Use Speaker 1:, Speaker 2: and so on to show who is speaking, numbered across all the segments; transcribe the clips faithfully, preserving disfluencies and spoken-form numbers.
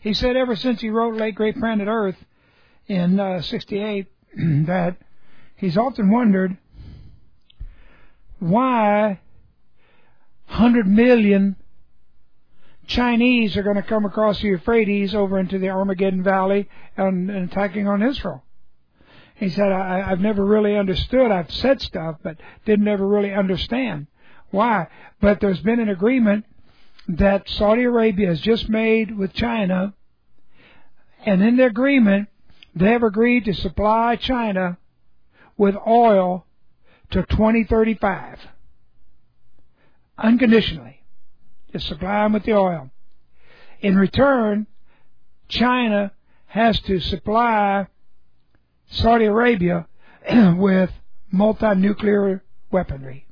Speaker 1: He said ever since he wrote Late Great Planet Earth in uh, sixty-eight that he's often wondered why one hundred million Chinese are going to come across the Euphrates over into the Armageddon Valley and, and attacking on Israel. He said, I, I've never really understood. I've said stuff, but didn't ever really understand why. But there's been an agreement that Saudi Arabia has just made with China, and in the agreement, they have agreed to supply China with oil to twenty thirty-five. Unconditionally. Just supply them with the oil. In return, China has to supply Saudi Arabia with multi-nuclear weaponry.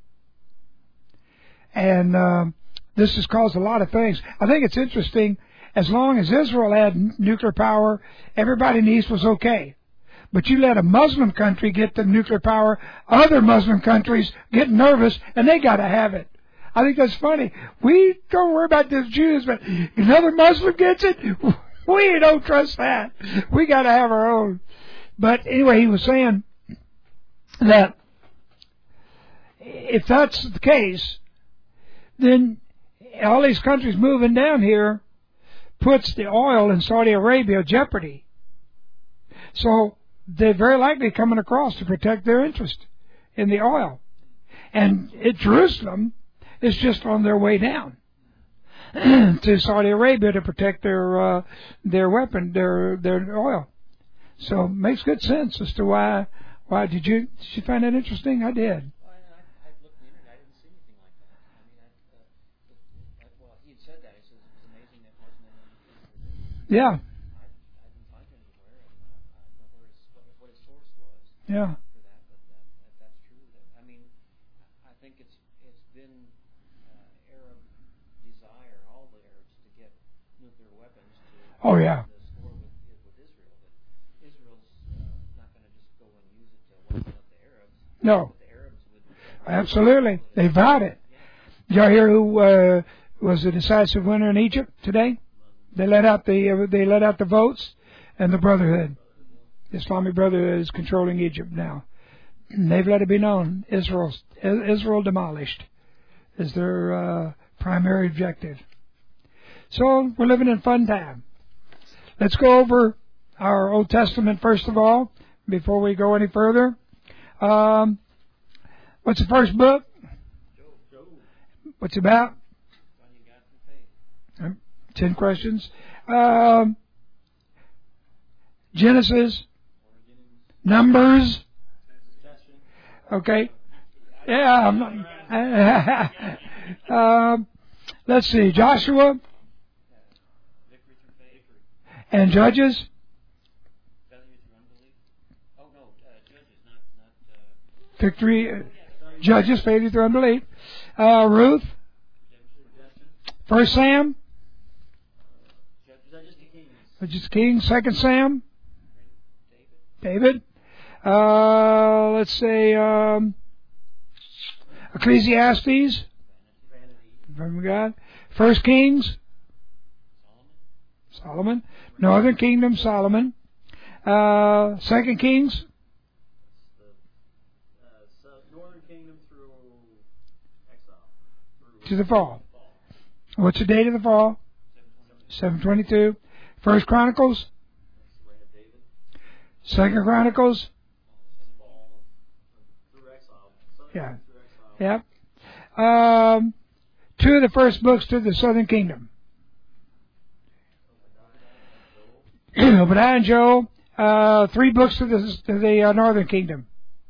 Speaker 1: And um, this has caused a lot of things. I think it's interesting, as long as Israel had n- nuclear power, everybody in the East was okay. But you let a Muslim country get the nuclear power, other Muslim countries get nervous, and they got to have it. I think that's funny. We don't worry about the Jews, but another Muslim gets it, we don't trust that. We got to have our own. But anyway, he was saying that if that's the case, then all these countries moving down here puts the oil in Saudi Arabia jeopardy. So they're very likely coming across to protect their interest in the oil. And it, Jerusalem is just on their way down to Saudi Arabia to protect their uh, their weapon, their their oil. So it makes good sense as to why. Why did you did you find that interesting? I did.
Speaker 2: Well, I, I looked on the internet. I didn't see anything like that. I mean, I, uh, it, well, he had said that. He says it was amazing that wasn't anything.
Speaker 1: Yeah.
Speaker 2: I, I didn't find it anywhere, and I, I don't know where his, what, what his source was.
Speaker 1: Yeah.
Speaker 2: For that, but that, that, that's true. That, I mean, I think it's it's been uh, Arab desire, all the Arabs, to get nuclear weapons to
Speaker 1: Oh yeah.
Speaker 2: the score with, with Israel. But Israel's uh, not going to just go and use it to wipe out the Arabs.
Speaker 1: No.
Speaker 2: The Arabs would.
Speaker 1: Absolutely. They vowed it. Did y'all hear who uh, was the decisive winner in Egypt today? They let out the uh, they let out the votes, and the Brotherhood, the Islamic Brotherhood, is controlling Egypt now. And they've let it be known Israel's Israel demolished is their uh, primary objective. So we're living in a fun time. Let's go over our Old Testament first of all before we go any further. Um, what's the first book?
Speaker 2: Job.
Speaker 1: What's it about? Um, Ten questions. Um, Genesis. Numbers. Okay. Yeah. I'm not, um, let's see. Joshua. And Judges. Victory. Uh, Judges. Failure through unbelief. Uh, Ruth. First Sam. Judges Kings. Second Sam. David. Uh, let's say um, Ecclesiastes. From God. First Kings. Solomon. Northern Kingdom. Solomon. Uh, Second Kings.
Speaker 2: Northern Kingdom through exile.
Speaker 1: To the fall. What's the date of the fall? seven twenty-two. First Chronicles. Second Chronicles. Yeah. Yep. Um, two of the first books to the Southern Kingdom. Obadiah and Joel. Uh, three books to the, to the uh, Northern Kingdom.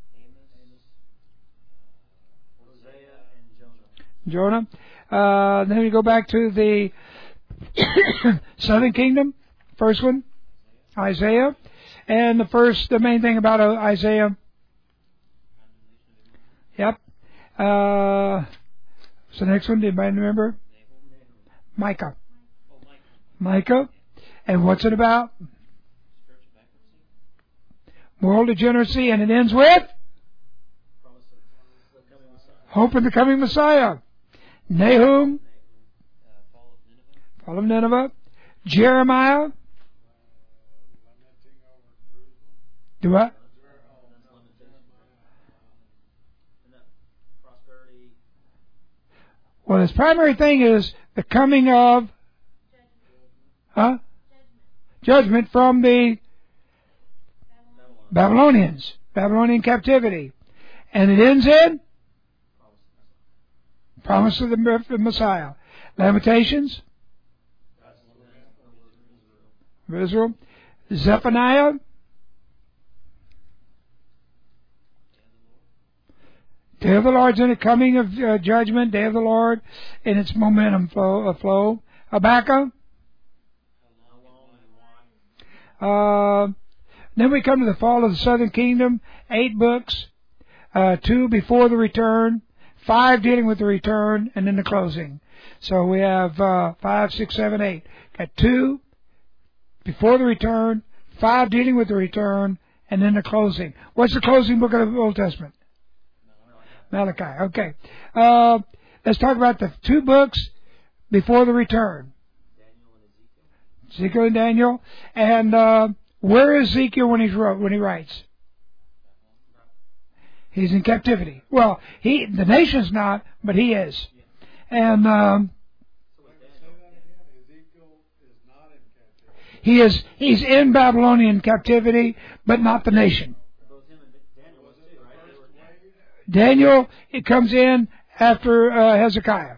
Speaker 1: Jonah. Uh, then we go back to the Southern Kingdom. First one, Isaiah. And the first, the main thing about uh, Isaiah. Yep. Uh, so the next one, did anybody remember? Micah. Micah. And what's it about? Moral degeneracy, and it ends with hope in the coming Messiah. Nahum. Fall of Nineveh. Jeremiah. Do what? Well, his primary thing is the coming of huh? Judgment from the Babylonians, Babylonian captivity. And it ends in promise of the Messiah. Lamentations of Israel. Zephaniah. Day of the Lord's in the coming of uh, judgment, day of the Lord in its momentum flow. Uh, flow. Habakkuk. Uh, then we come to the fall of the southern kingdom. Eight books. Uh, two before the return. Five dealing with the return. And then the closing. So we have uh, five, six, seven, eight. Got two before the return. Five dealing with the return. And then the closing. What's the closing book of the Old Testament? Malachi. Okay. Uh, let's talk about the two books before the return. Ezekiel and Daniel. And uh, where is Ezekiel when he's wrote, when he writes? He's in captivity. Well, he the nation's not, but he is. And um, he is he's in Babylonian captivity, but not the nation. Daniel, it comes in after uh, Hezekiah.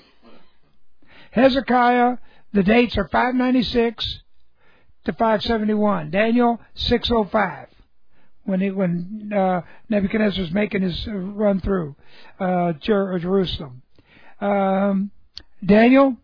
Speaker 1: Hezekiah, the dates are five ninety-six to five seventy-one. Daniel, six oh five, when he, when uh, Nebuchadnezzar was making his uh, run through uh, Jer- Jerusalem. Um, Daniel,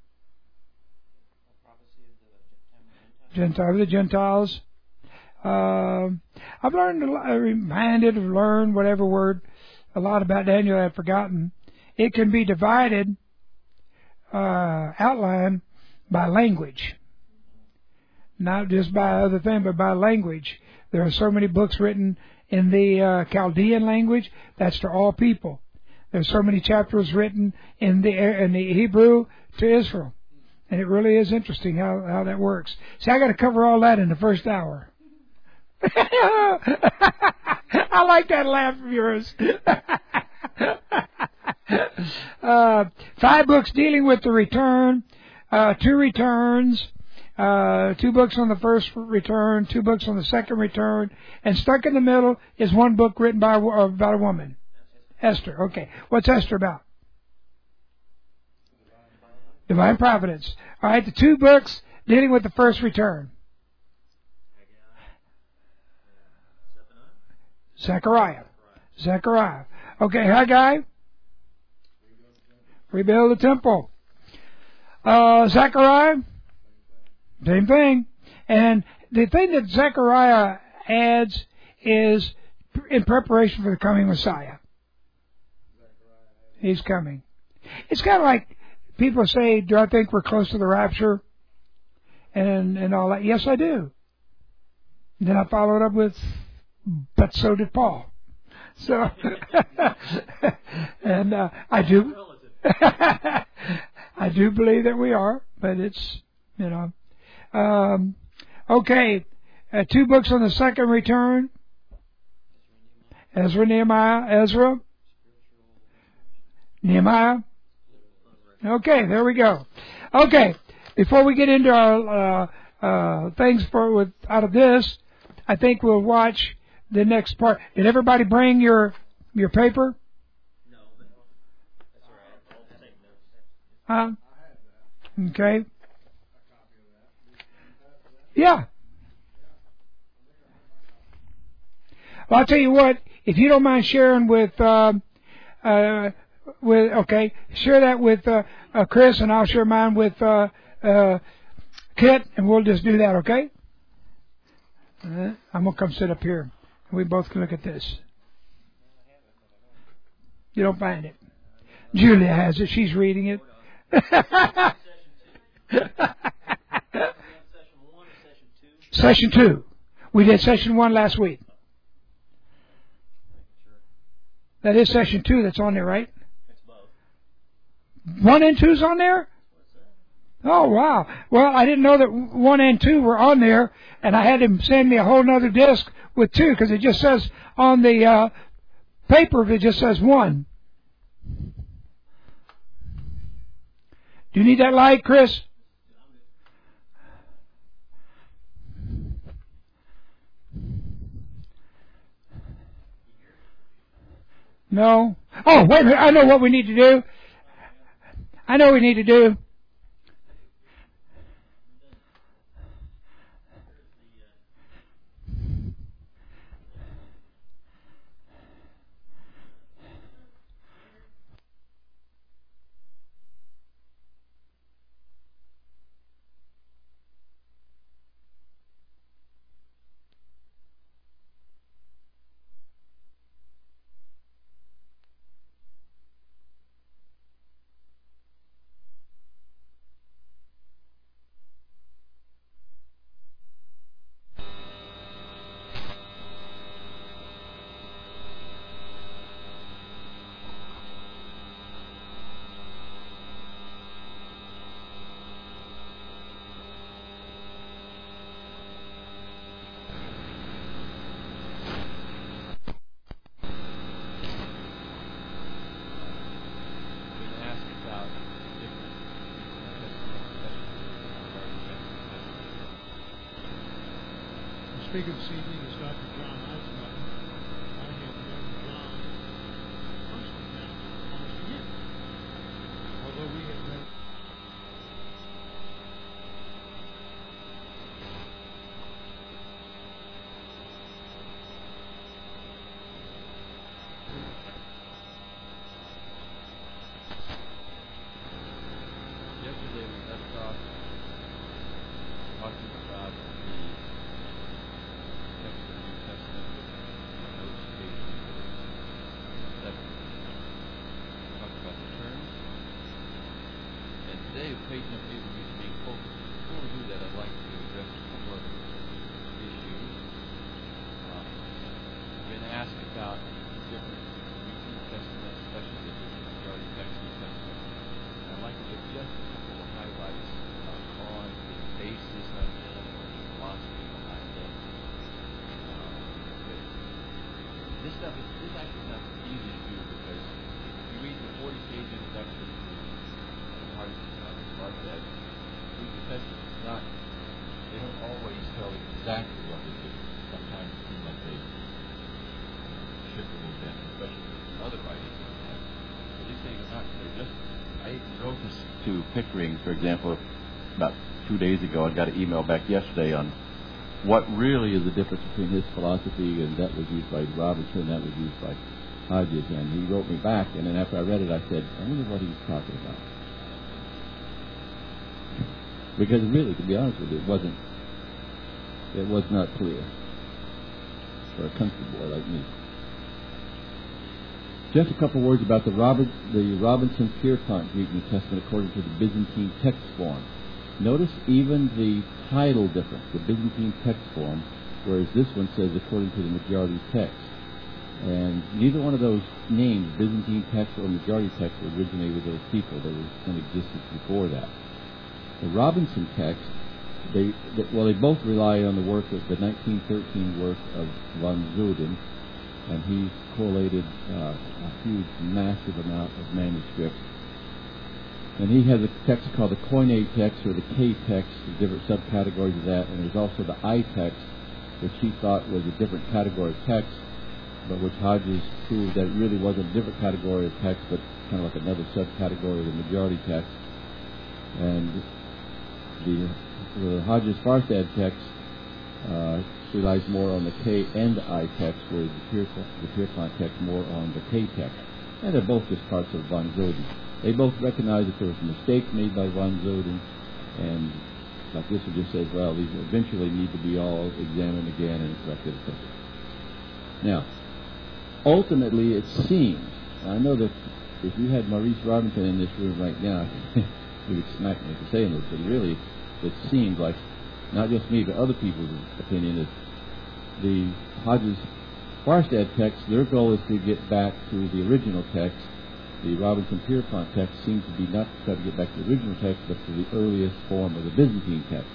Speaker 1: Gentile, the Gentiles. Uh, I've learned, a lot, reminded, learned, whatever word, a lot about Daniel I've forgotten. It can be divided, uh, outlined by language. Not just by other thing, but by language. There are so many books written in the uh, Chaldean language. That's to all people. There's so many chapters written in the in the Hebrew to Israel. And it really is interesting how, how that works. See, I got to cover all that in the first hour. I like that laugh of yours. uh, five books dealing with the return, uh, two returns, uh, two books on the first return, two books on the second return, and stuck in the middle is one book written by uh, about a woman, Esther. Okay, what's Esther about? Divine Providence. All right, the two books dealing with the first return. Zechariah. Zechariah. Okay, Haggai. Rebuild the temple. Uh, Zechariah. Same thing. And the thing that Zechariah adds is in preparation for the coming Messiah. He's coming. It's kind of like people say, do I think we're close to the rapture? And, and all that. Yes, I do. And then I followed up with, but so did Paul. So, and uh, I do, I do believe that we are, but it's, you know, um, okay. Uh, two books on the second return. Ezra, Nehemiah, Ezra, Nehemiah. Okay, there we go. Okay, before we get into our uh, uh, things for with out of this, I think we'll watch the next part. Did everybody bring your your paper?
Speaker 2: No, but that's all right. I'll take notes.
Speaker 1: Huh? Okay. Yeah. Well, I'll tell you what. If you don't mind sharing with, uh, uh, with okay, share that with uh, uh, Chris, and I'll share mine with uh, uh, Kit, and we'll just do that. Okay. Uh, I'm gonna come sit up here. We both can look at this. You don't find it. Julia has it. She's reading it. Session two. We did session one last week. That is session two that's on there, right? One and two's on there? Oh, wow. Well, I didn't know that one and two were on there, and I had him send me a whole other disc with two, because it just says on the uh, paper, it just says one. Do you need that light, Chris? No? Oh, wait a minute. I know what we need to do. I know what we need to do.
Speaker 3: Speaker this evening is Doctor John Eisenbutton. I have known John personally now almost a year. Although we have met.
Speaker 4: Yesterday we left off talking about the text of the New Testament with notes page seven. We talked about the terms. And today, page number eight will be the main focus. Before we do that, I'd like to address a couple of issues. Um, I've been asked about the difference between the New Testament, especially the majority text New Testament. And I'd like to give just a couple of highlights uh, on the basis of the philosophy behind them. Um, this stuff is this actually not easy to do, because if you read the forty-page introduction to Hart said, New Testament is not, they don't always tell exactly what they do. Sometimes it seems like they shift a little bit, especially with other writings. So these things are not, they're just, I wrote this to Pickering, for example, about two days ago. I got an email back yesterday on what really is the difference between his philosophy, and that was used by Robinson, that was used by Hodges, and he wrote me back, and then after I read it, I said, I wonder what he's talking about. Because really, to be honest with you, it wasn't, it was not clear for a country boy like me. Just a couple words about the, Robert, the Robinson-Pierpont Greek New Testament according to the Byzantine text form. Notice even the title difference, the Byzantine text form, whereas this one says according to the majority text. And neither one of those names, Byzantine text or majority text, originated with those people. They were in existence before that. The Robinson text, they, they well, they both rely on the work of the nineteen thirteen work of von Zoden, and he collated uh, a huge, massive amount of manuscripts. And he has a text called the Koine text, or the K text, the different subcategories of that, and there's also the I text, which he thought was a different category of text, but which Hodges proved that it really was a different category of text, but kind of like another subcategory of the majority text. And the, the Hodges-Farstad text uh, relies more on the K and the I text, whereas the Pierpont, the Pierpont text more on the K text. And they're both just parts of von Zoden. They both recognize that there was a mistake made by von Zoden, and like this one just says, well, these eventually need to be all examined again and corrected, et cetera. Now, ultimately, it seems, I know that if you had Maurice Robinson in this room right now, he would smack me for saying this, but really, it seems like, not just me, but other people's opinion, is the Hodges-Farstad text, their goal is to get back to the original text, the Robinson-Pierpont text seems to be not to try to get back to the original text, but to the earliest form of the Byzantine text.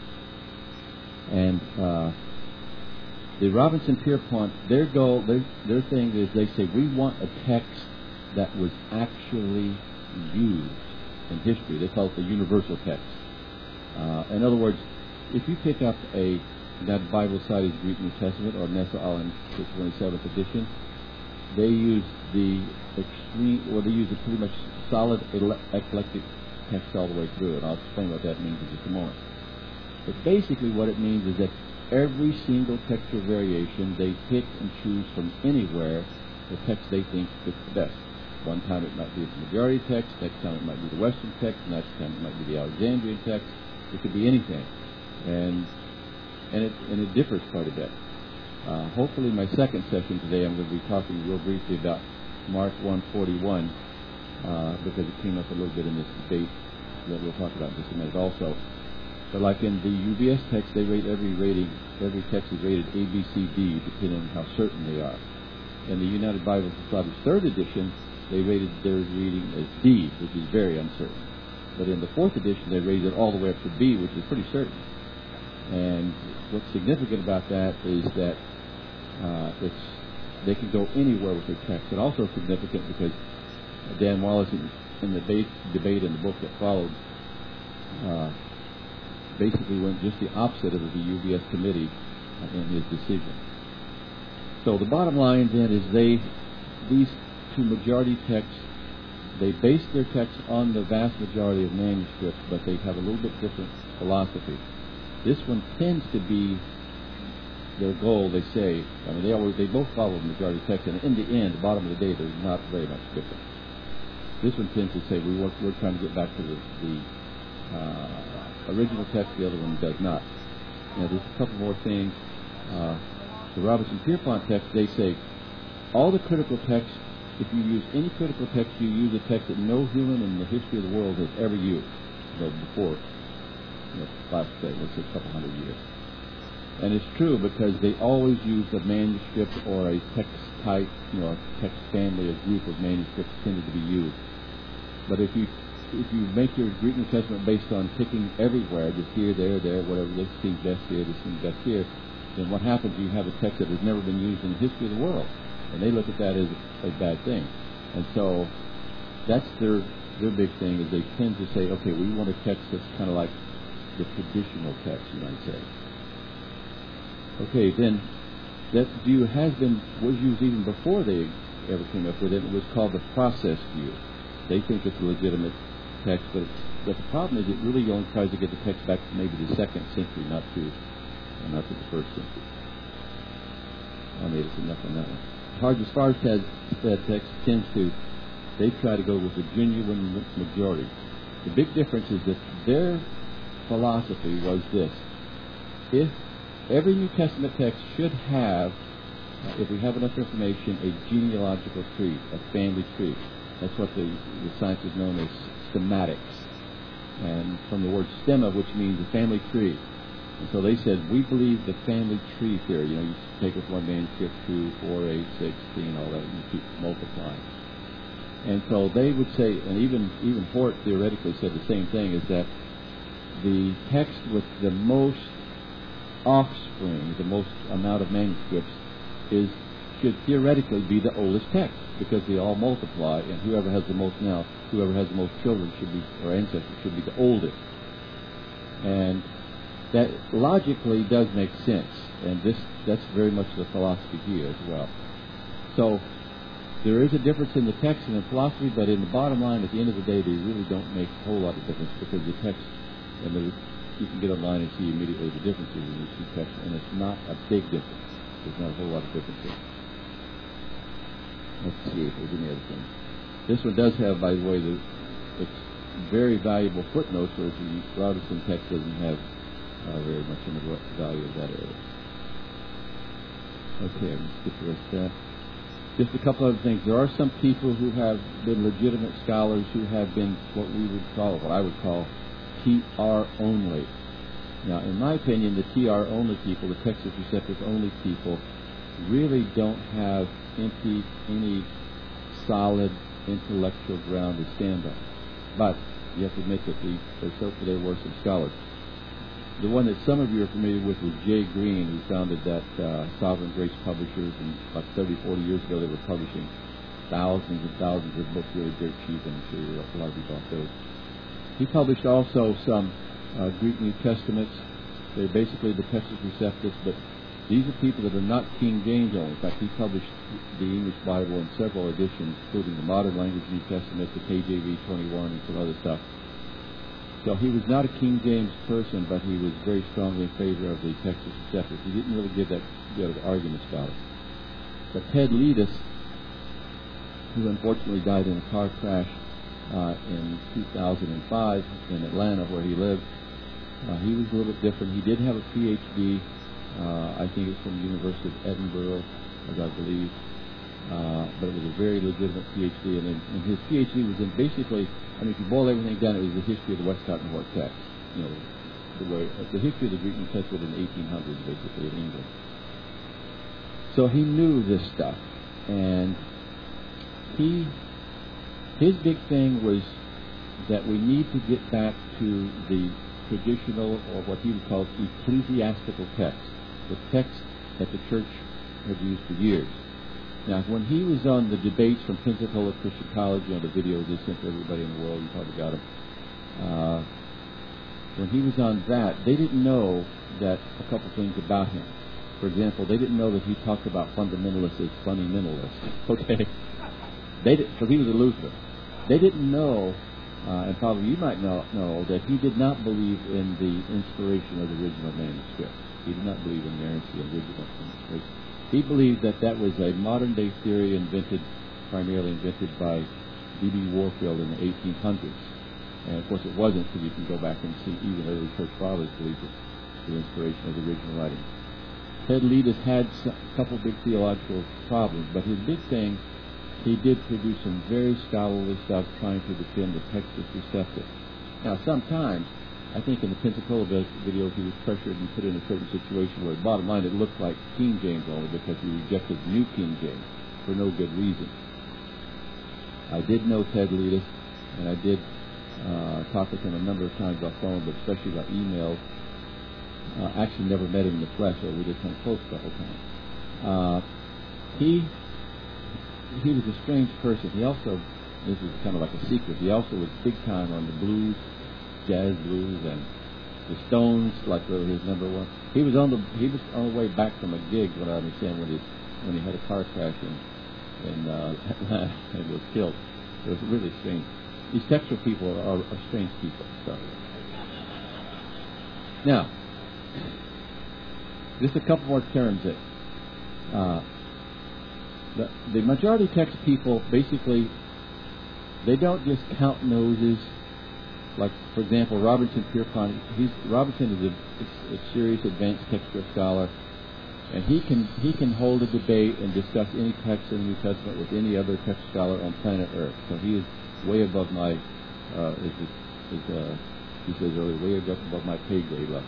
Speaker 4: And uh, the Robinson-Pierpont, their goal, their, their thing is they say, we want a text that was actually used in history. They call it the universal text. Uh, in other words, if you pick up a United Bible Society's Greek New Testament or Nessa Allen twenty-seventh edition, they use the extreme, or they use a pretty much solid ele- eclectic text all the way through, and I'll explain what that means in just a moment. But basically what it means is that every single textual variation, they pick and choose from anywhere the text they think fits the best. One time it might be the majority text, next time it might be the Western text, next time it might be the Alexandrian text. It could be anything. And and it and it differs quite a bit. Uh, hopefully in my second session today I'm going to be talking real briefly about Mark one forty-one uh, because it came up a little bit in this debate that we'll talk about in just a minute also. But like in the U B S text, they rate every rating, every text is rated A, B, C, D, depending on how certain they are. In the United Bible Society's third edition, they rated their reading as D, which is very uncertain. But in the fourth edition, they rated it all the way up to B, which is pretty certain. And what's significant about that is that uh, it's they can go anywhere with their text. And also significant because Dan Wallace, in, in the debate, debate in the book that followed, uh, basically went just the opposite of the U B S committee uh, in his decision. So the bottom line then is they, these two majority texts, they base their texts on the vast majority of manuscripts, but they have a little bit different philosophy. This one tends to be their goal, they say. I mean, they always they both follow the majority text, and in the end, the bottom of the day, there's not very much difference. This one tends to say we want, we're trying to get back to the, the uh, original text. The other one does not. Now, there's a couple more things. Uh, the Robinson-Pierpont text, they say all the critical texts. If you use any critical text, you use a text that no human in the history of the world has ever used, you know, before, you know, last say, let's say a couple hundred years. And it's true because they always use a manuscript or a text type, you know, a text family, a group of manuscripts tended to be used. But if you if you make your Greek New Testament based on picking everywhere, just here, there, there, whatever, this seems best here, this seems best here, then what happens? You have a text that has never been used in the history of the world. And they look at that as a bad thing. And so that's their their big thing is they tend to say, okay, we want a text that's kind of like the traditional text, you might say. Okay, then that view has been, was used even before they ever came up with it. It was called the process view. They think it's a legitimate text, but, it's, but the problem is it really only tries to get the text back to maybe the second century, not to, uh, not to the first century. I made it enough on that one. Hard as far as that text tends to, they try to go with the genuine majority. The big difference is that their philosophy was this: if every New Testament text should have, uh, if we have enough information, a genealogical tree, a family tree. That's what the, the science is known as schematics, and from the word stemma, which means a family tree. And so they said, we believe the family tree theory. You know, you take with one manuscript, two, four, eight, sixteen, all that, and you keep multiplying. And so they would say, and even even Hort theoretically said the same thing, is that the text with the most offspring, the most amount of manuscripts, is should theoretically be the oldest text, because they all multiply, and whoever has the most now, whoever has the most children should be, or ancestors, should be the oldest. And that logically does make sense, and this that's very much the philosophy here as well. So there is a difference in the text and the philosophy, but in the bottom line, at the end of the day, they really don't make a whole lot of difference, because the text, and the, you can get online and see immediately the differences in these two texts, and it's not a big difference. There's not a whole lot of difference here. Let's see if there's any other things. This one does have, by the way, the it's very valuable footnotes, whereas the Robinson text doesn't have Uh, very much in the value of that area. Okay, I'm going to skip the rest of that. Just a couple other things. There are some people who have been legitimate scholars who have been what we would call, what I would call, T R only. Now, in my opinion, the T R only people, the Textus Receptus only people, really don't have any, any solid intellectual ground to stand on. But you have to admit that the, there certainly there were some scholars. The one that some of you are familiar with was Jay Green, who founded that uh, Sovereign Grace Publishers, and about thirty, forty years ago they were publishing thousands and thousands of books, really dirt cheap, and I'm sure a lot of you bought those. He published also some uh, Greek New Testaments. They're basically the Textus Receptus, but these are people that are not King James only. In fact, he published the English Bible in several editions, including the Modern Language New Testament, the K J V twenty-one, and some other stuff. So he was not a King James person, but he was very strongly in favor of the Textus Receptus. He didn't really give that good of arguments about it. But Ted Leadus, who unfortunately died in a car crash uh, in two thousand five in Atlanta, where he lived, uh, he was a little bit different. He did have a P H D. Uh, I think it's from the University of Edinburgh, as I believe. Uh, but it was a very legitimate P H D, and, and his P H D was in basically, I mean, if you boil everything down, it was the history of the Westcott and Hort text. You know, the way uh, the history of the Greek New Testament in the eighteen hundreds, basically, in England. So he knew this stuff, and he, his big thing was that we need to get back to the traditional, or what he would call ecclesiastical text, the text that the church had used for years. Now, when he was on the debates from Pensacola Christian College, you know, the videos they sent to everybody in the world, you probably got them. Uh, when he was on that, they didn't know that a couple things about him. For example, they didn't know that he talked about fundamentalists as fundamentalists. Okay? They did, because he was a Lutheran. They didn't know, uh, and probably you might know, know, that he did not believe in the inspiration of the original manuscript. He did not believe in the inerrancy of the original manuscript. He believed that that was a modern-day theory invented, primarily invented by D B Warfield in the eighteen hundreds. And, of course, it wasn't, because you can go back and see even early church fathers believed it, the inspiration of the original writing. Ted Leadus had a couple big theological problems, but his big thing, he did produce some very scholarly stuff trying to defend the Textus Receptus. Now, sometimes, I think in the Pensacola videos, he was pressured and put in a certain situation where, bottom line, it looked like King James only because he rejected New King James for no good reason. I did know Ted Leadus, and I did uh, talk with him a number of times by phone, but especially by email. Uh, actually never met him in the flesh, or we did come close a couple times. Uh, he he was a strange person. He also, this is kind of like a secret, he also was big time on the blues, jazz blues, and the Stones, like were his number one. He was on the he was on the way back from a gig, what I understand, when he when he had a car crash in in uh, Atlanta and was killed. It was really strange. These textual people are, are, are strange people. So now, just a couple more terms that uh, the, the majority text people basically they don't just count noses. Like, for example, Robertson Pierpont, he's, Robertson is a, a serious advanced textual scholar, and he can he can hold a debate and discuss any text in the New Testament with any other text scholar on planet Earth. So he is way above my, uh, is, is, uh, he says earlier, way above my pay grade level.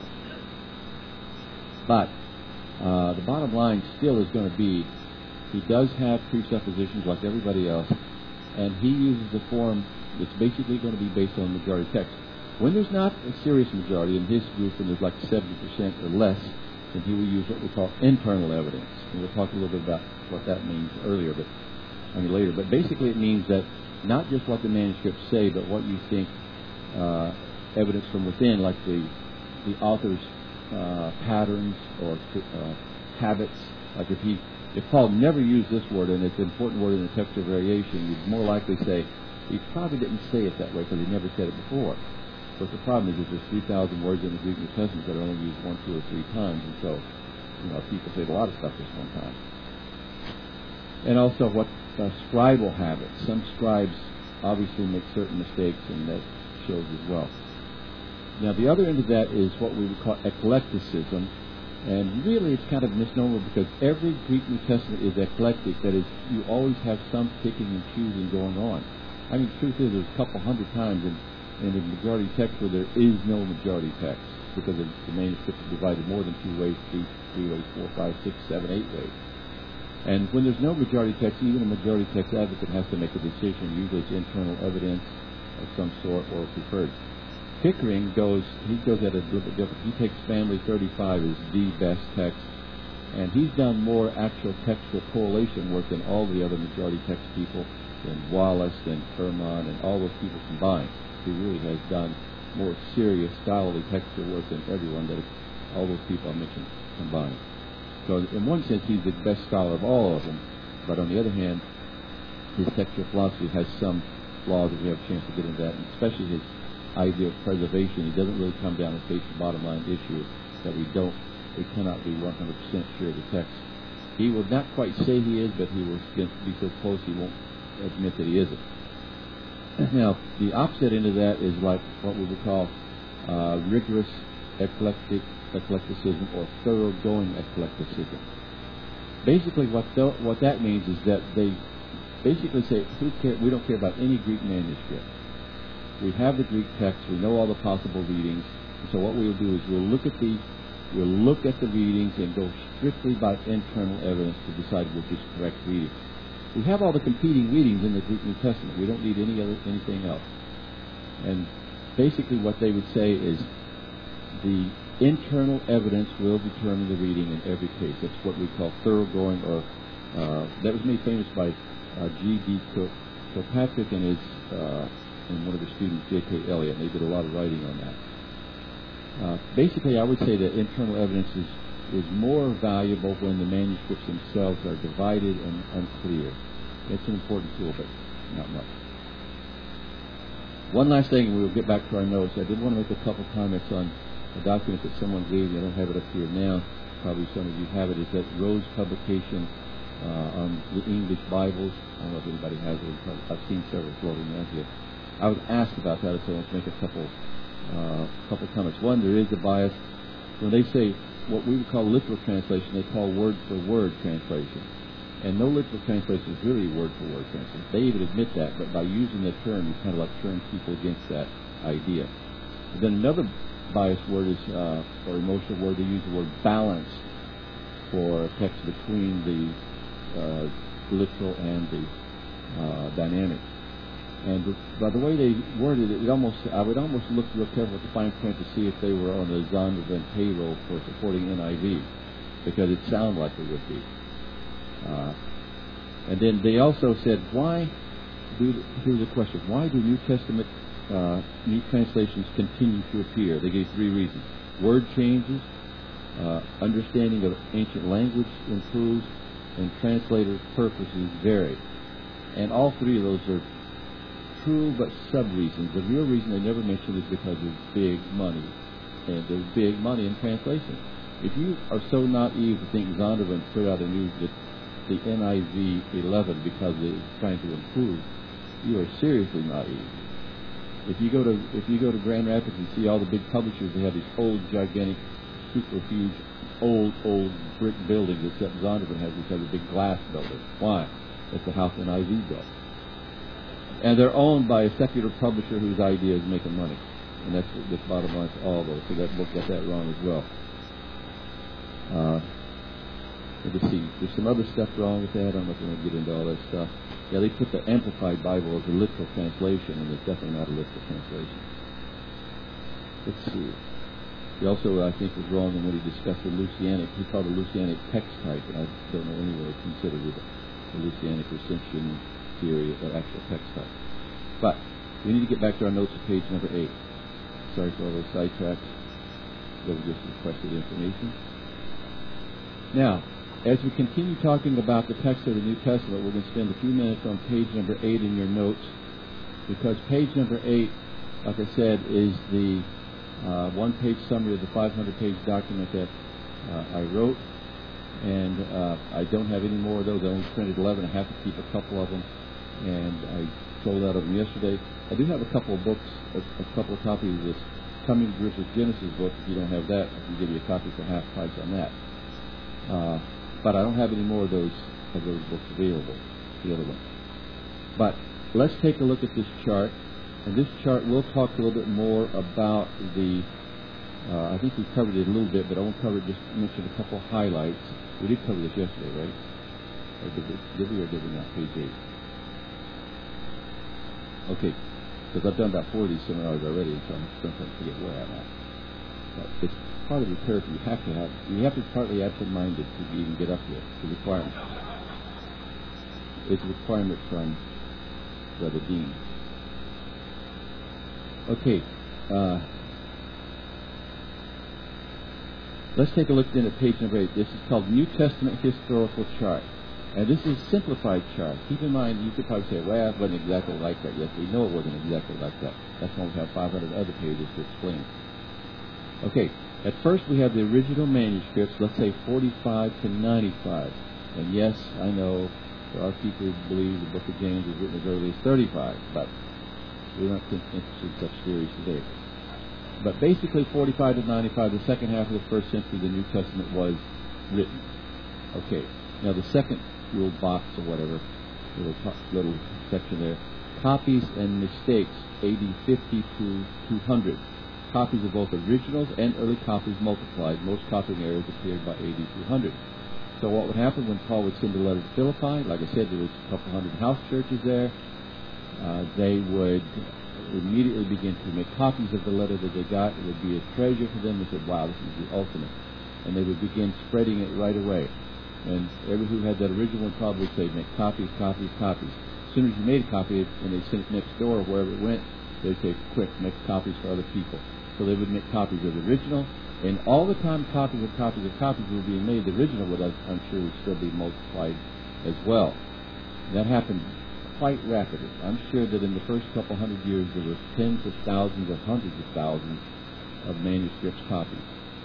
Speaker 4: But uh, the bottom line still is going to be, he does have presuppositions like everybody else, and he uses a form that's basically going to be based on majority text. When there's not a serious majority in his group, and there's like seventy percent or less, then he will use what we call internal evidence. And we'll talk a little bit about what that means earlier, but I mean later. But basically, it means that not just what the manuscripts say, but what you think uh, evidence from within, like the the author's uh, patterns or uh, habits. Like if he, if Paul never used this word, and it's an important word in the text of variation, you'd more likely say he probably didn't say it that way because he never said it before. But the problem is that there's three thousand words in the Greek New Testament that are only used one, two, or three times, and so, you know, people say a lot of stuff just one time. And also what uh, scribal habits. Some scribes obviously make certain mistakes, and that shows as well. Now, the other end of that is what we would call eclecticism, and really it's kind of a misnomer because every Greek New Testament is eclectic. That is, you always have some picking and choosing going on. I mean, the truth is, there's a couple hundred times in, in the majority text where there is no majority text because the manuscript is divided more than two ways, three, three ways, four, five, six, seven, eight ways. And when there's no majority text, even a majority text advocate has to make a decision. Usually it's internal evidence of some sort or preferred. Pickering goes, he goes at a little bit different. He takes Family thirty-five as the best text, and he's done more actual textual correlation work than all the other majority text people, than Wallace, than Herman, and all those people combined. He really has done more serious scholarly textual work than everyone that all those people I mentioned combined. So in one sense, he's the best scholar of all of them, but on the other hand, his textual philosophy has some flaws if we have a chance to get into that, and especially his idea of preservation. He doesn't really come down and face the bottom line issue that we don't, we cannot be one hundred percent sure of the text. He will not quite say he is, but he will be so close he won't admit that he isn't. Now, the opposite end of that is like what we would call uh, rigorous eclectic eclecticism or thoroughgoing eclecticism. Basically, what th- what that means is that they basically say, Who care? we don't care about any Greek manuscript. We have the Greek text. We know all the possible readings. And so what we'll do is we'll look at the we'll look at the readings and go strictly by internal evidence to decide which is correct reading. We have all the competing readings in the Greek New Testament. We don't need any other anything else. And basically, what they would say is the internal evidence will determine the reading in every case. That's what we call thoroughgoing, or uh, that was made famous by uh, G D Kilpatrick and his uh, and one of his students, J K Elliott. And they did a lot of writing on that. Uh, basically, I would say that internal evidence is is more valuable when the manuscripts themselves are divided and unclear. It's an important tool, but not much. One last thing, and we'll get back to our notes. I did want to make a couple comments on a document that someone gave me. I don't have it up here now. Probably some of you have it. Is that Rose publication uh, on the English Bibles. I don't know if anybody has it. I've seen several floating around here. I was asked about that, so I want to make a couple uh, couple comments. One, there is a bias. When they say what we would call literal translation, they call word-for-word translation. And no literal translation is really word-for-word translation. They even admit that, but by using the term, you kind of like turn people against that idea. And then another biased word is, uh, or emotional word, they use the word balanced for a text between the uh, literal and the uh, dynamic. And the, by the way they worded it, it almost I would almost look real careful at the fine print to see if they were on the Zondervan payroll for supporting N I V, because it sounded like it would be. Uh, and then they also said, why do, here's a question, why do New Testament uh, new translations continue to appear? They gave three reasons. Word changes, uh, understanding of ancient language improves, and translator purposes vary. And all three of those are true, but sub-reasons. The real reason they never mention is because of big money. And there's big money in translation. If you are so naive to think Zondervan put out a new the, the N I V eleven because it's trying to improve, you are seriously naive. If you go to if you go to Grand Rapids and see all the big publishers, they have these old, gigantic, super huge, old, old brick buildings, except Zondervan has this other big glass building. Why? That's the house N I V built. And they're owned by a secular publisher whose idea is making money. And that's the bottom line to all those. So that book got that wrong as well. Uh, let's see. There's some other stuff wrong with that. I don't know if we're going to get into all that stuff. Yeah, they put the Amplified Bible as a literal translation, and it's definitely not a literal translation. Let's see. He also, I think, was wrong in when he discussed the Lucianic. He called it Lucianic text type, and I don't know anywhere considered it the Lucianic recension theory of actual text type. But we need to get back to our notes at page number eight. Sorry for all those sidetracks. That was just requested information. Now, as we continue talking about the text of the New Testament, we're going to spend a few minutes on page number eight in your notes, because page number eight, like I said, is the uh, one-page summary of the five hundred page document that uh, I wrote. And uh, I don't have any more of those. I only printed eleven. I have to keep a couple of them. And I sold out of them yesterday. I do have a couple of books, a, a couple of copies of this Coming to Grips with Genesis book. If you don't have that, I can give you a copy for half price on that. Uh, but I don't have any more of those of those books available, the other ones. But let's take a look at this chart. And this chart, we'll talk a little bit more about the, uh, I think we covered it a little bit, but I won't cover it, just mention a couple highlights. We did cover this yesterday, right? Or did, we, did we or did we not? Page eight. Okay, because I've done about four of these seminars already, so I'm sometimes forget where I'm at. But it's part of the therapy. You have to have, you have to be partly absent-minded to even get up here. It's a requirement. It's a requirement from Brother Dean. Okay, uh, let's take a look then at page number eight. This is called New Testament Historical Chart. And this is a simplified chart. Keep in mind, you could probably say, well, it wasn't exactly like that. Yes, we know it wasn't exactly like that. That's why we have five hundred other pages to explain. Okay, at first we have the original manuscripts, let's say forty-five to ninety-five. And yes, I know there are people who believe the book of James was written as early as thirty-five, but we're not interested in such theories today. But basically forty-five to ninety-five, the second half of the first century, the New Testament was written. Okay, now the second little box or whatever, little, little section there, copies and mistakes, A D fifty to two hundred. Copies of both originals and early copies multiplied. Most copying errors appeared by A D two hundred. So what would happen when Paul would send a letter to Philippi? Like I said, there was a couple hundred house churches there. Uh, they would immediately begin to make copies of the letter that they got. It would be a treasure for them. They said, wow, this is the ultimate. And they would begin spreading it right away. And everyone who had that original would probably say, make copies, copies, copies. As soon as you made a copy and they sent it next door or wherever it went, they'd say, quick, make copies for other people. So they would make copies of the original. And all the time copies of copies of copies were being made, the original would, I'm sure, would still be multiplied as well. That happened quite rapidly. I'm sure that in the first couple hundred years there were tens of thousands or hundreds of thousands of manuscripts copied.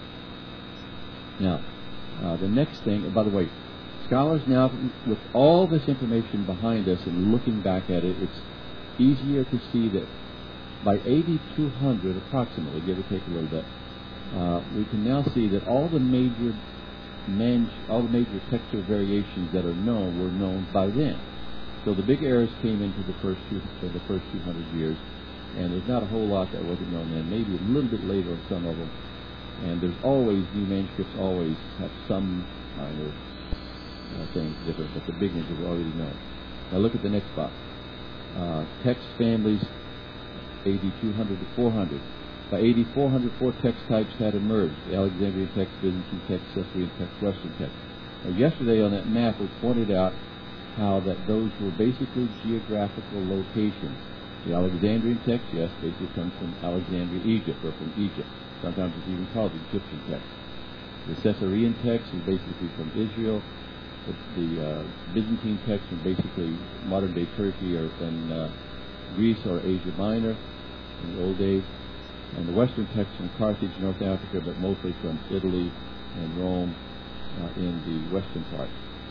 Speaker 4: Now, uh, the next thing, by the way, scholars now, with all this information behind us and looking back at it, it's easier to see that by A D two hundred, approximately, give or take a little bit, uh, we can now see that all the major man, all the major textual variations that are known were known by then. So the big errors came into the first two, uh, the first two hundred years, and there's not a whole lot that wasn't known then. Maybe a little bit later on some of them. And there's always, new manuscripts always have some minor uh, things different, but the big ones are already known. Now look at the next box. Uh, text families, A D two hundred to four hundred. By A D four hundred, four text types had emerged: the Alexandrian text, Byzantine text, Caesarean text, Western text. Now, yesterday on that map we pointed out how that those were basically geographical locations. The Alexandrian text, yes, basically comes from Alexandria, Egypt, or from Egypt. Sometimes it's even called the Egyptian text. The Caesarean text is basically from Israel. The, the uh, Byzantine text from basically modern-day Turkey or in uh, Greece or Asia Minor in the old days. And the Western text from Carthage, North Africa, but mostly from Italy and Rome uh, in the western part.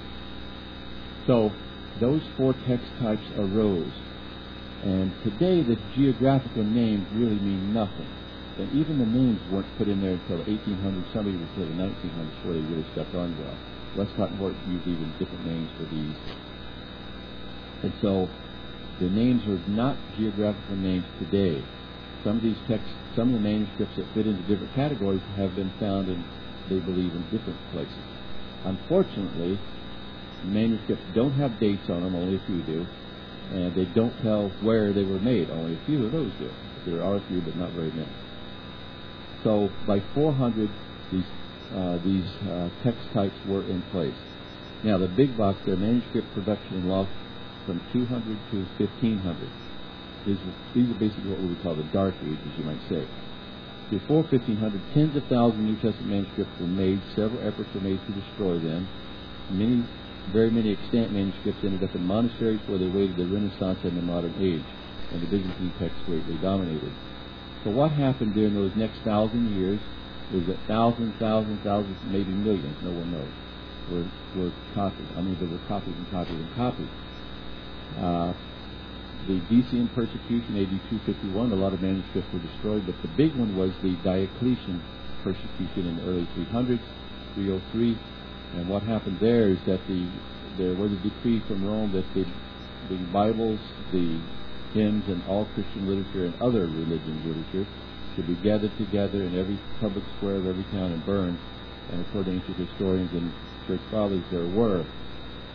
Speaker 4: So those four text types arose. And today the geographical names really mean nothing. And even the names weren't put in there until the eighteen hundreds, some even until the nineteen hundreds, before they really stuck on well. Westcott and Hort used even different names for these. And so the names are not geographical names today. Some of these texts, some of the manuscripts that fit into different categories have been found in, they believe, in different places. Unfortunately, manuscripts don't have dates on them, only a few do, and they don't tell where they were made, only a few of those do. There are a few, but not very many. So by four hundred, these uh, these uh, text types were in place. Now the big box there, manuscript production and loss from two hundred to fifteen hundred. These, these are basically what we would call the Dark Ages, you might say. Before fifteen hundred, tens of thousands of New Testament manuscripts were made. Several efforts were made to destroy them. Many, very many extant manuscripts ended up in monasteries where they waited the Renaissance and the modern age, and the Byzantine text greatly dominated. So what happened during those next thousand years is that thousands, thousands, thousands, maybe millions, no one knows, were, were copied. I mean, there were copies and copies and copies. Uh, the Decian persecution, A D two fifty-one, a lot of manuscripts were destroyed, but the big one was the Diocletian persecution in the early three hundreds, three oh three. And what happened there is that the there was a decree from Rome that the, the Bibles, the hymns, and all Christian literature and other religion literature should be gathered together in every public square of every town and burned. And according to historians and church fathers, there were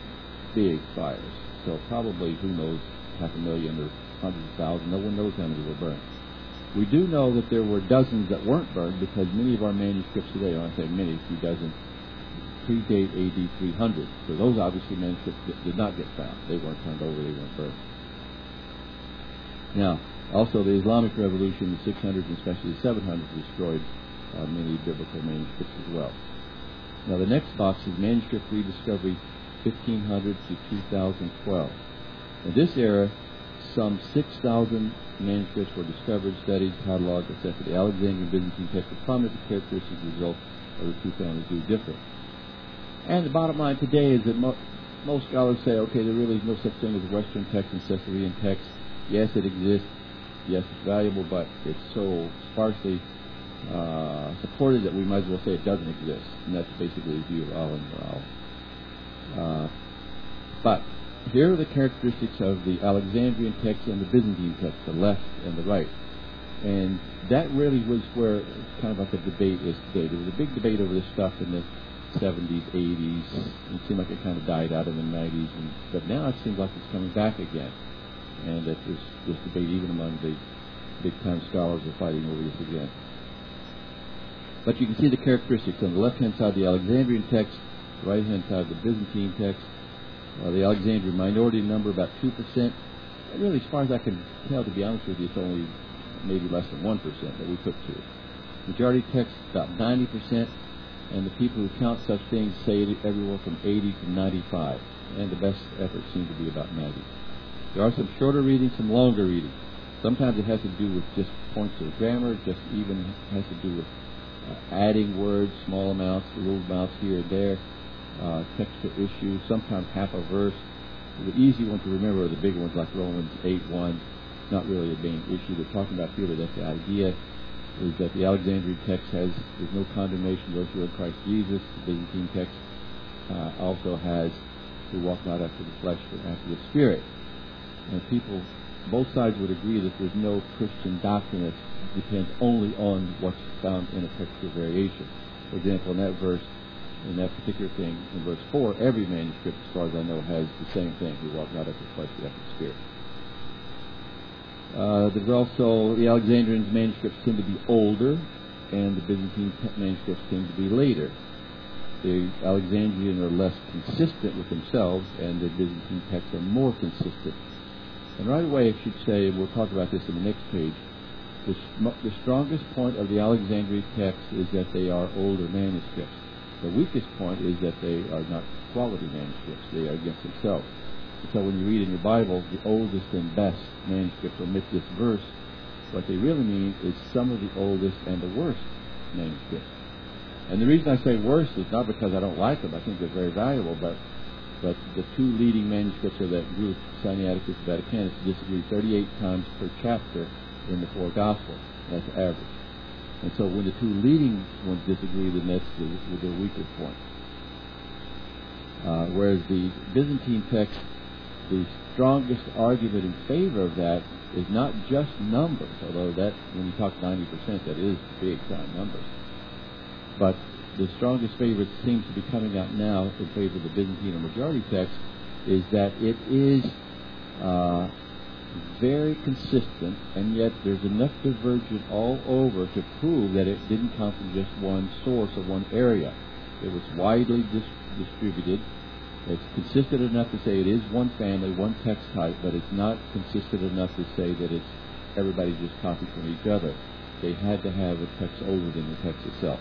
Speaker 4: big fires. So probably, who knows, half a million or hundreds of thousands. No one knows how many were burned. We do know that there were dozens that weren't burned, because many of our manuscripts today, I want to say many, a few dozen, predate A D three hundred. So those obviously manuscripts that did not get found. They weren't turned over, they weren't burned. Now, also the Islamic Revolution, the six hundreds and especially the seven hundreds, destroyed uh, many biblical manuscripts as well. Now the next box is Manuscript Rediscovery fifteen hundred to two thousand twelve. In this era, some six thousand manuscripts were discovered, studied, cataloged, et cetera. The Alexandrian Byzantine text with prominent characteristics result of the two families do differ. And the bottom line today is that mo- most scholars say, okay, there really is no such thing as a Western text and Caesarean text. Yes, it exists. Yes, it's valuable, but it's so sparsely uh, supported that we might as well say it doesn't exist. And that's basically the view of Al and Morale. Uh, but here are the characteristics of the Alexandrian text and the Byzantine text, the left and the right. And that really was where it's kind of like a debate is today. There was a big debate over this stuff in the seventies, eighties. It seemed like it kind of died out in the nineties. And, but now it seems like it's coming back again. And that there's this debate even among the big-time scholars are fighting over this again. But you can see the characteristics. On the left-hand side, the Alexandrian text. The right-hand side, the Byzantine text. Uh, the Alexandrian minority number, about two percent. And really, as far as I can tell, to be honest with you, it's only maybe less than one percent that we put to it. Majority text, about ninety percent. And the people who count such things say it everywhere from eighty to ninety-five. And the best efforts seem to be about ninety. There are some shorter readings, some longer readings. Sometimes it has to do with just points of grammar, just even has to do with uh, adding words, small amounts, little amounts here and there, uh, textual issues, sometimes half a verse. The easy ones to remember are the big ones like Romans eight one. Not really a main issue they're talking about here, but that's the idea, is that the Alexandrian text has, there's no condemnation to those who are in Christ Jesus. The Byzantine text uh, also has, who walk not after the flesh, but after the Spirit. And people, both sides would agree that there's no Christian doctrine that depends only on what's found in a textual variation. For example, in that verse, in that particular thing, in verse four, every manuscript, as far as I know, has the same thing, who walk not after the flesh, but after the Spirit. Uh, there's also, the Alexandrian manuscripts tend to be older, and the Byzantine manuscripts tend to be later. The Alexandrian are less consistent with themselves, and the Byzantine texts are more consistent. And right away, I should say, and we'll talk about this in the next page, the, the strongest point of the Alexandrian text is that they are older manuscripts. The weakest point is that they are not quality manuscripts. They are against themselves. And so when you read in your Bible, the oldest and best manuscripts omit this verse. What they really mean is some of the oldest and the worst manuscripts. And the reason I say worst is not because I don't like them. I think they're very valuable, but But the two leading manuscripts of that group, Sinaiticus and Vaticanus, disagree thirty-eight times per chapter in the four Gospels. That's average. And so when the two leading ones disagree, then that's the, the weaker point. Uh, whereas the Byzantine text, the strongest argument in favor of that is not just numbers, although that, when you talk ninety percent, that is big-time numbers. But the strongest favorite seems to be coming out now in favor of the Byzantine or majority text is that it is uh, very consistent, and yet there's enough divergence all over to prove that it didn't come from just one source or one area. It was widely dis- distributed. It's consistent enough to say it is one family, one text type, but it's not consistent enough to say that it's everybody just copied from each other. They had to have a text older than the text itself.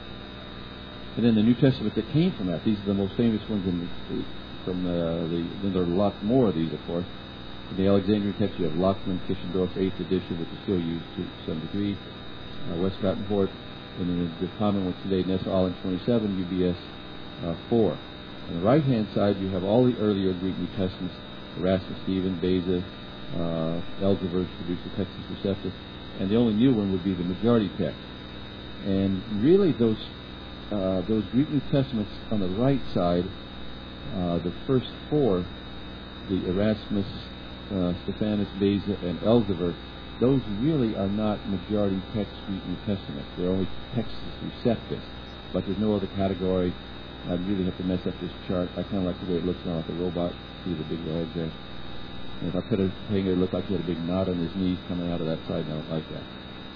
Speaker 4: And then the New Testament that came from that, these are the most famous ones in the, from uh, the, then there are a lot more of these, of course. In the Alexandrian text, you have Lockman, Tischendorf, eighth edition, which is still used to some degree, uh, Westcott and Hort, and then the common ones today, Nessa Allen twenty-seven, U B S uh, four. On the right-hand side, you have all the earlier Greek New Testaments, Erasmus, Stephen, Beza, uh, Elzevir, producer Textus Receptus, and the only new one would be the majority text. And really, those Uh, those Greek New Testaments on the right side, uh, the first four, the Erasmus, uh, Stephanus, Beza, and Elzevir, those really are not majority text Greek New Testaments. They're only Textus Receptus, but there's no other category I'd really have to mess up this chart. I kind of like the way it looks now, like a robot. See the big legs there. And if I put a thing, it looked like he had a big knot on his knees coming out of that side, and I don't like that.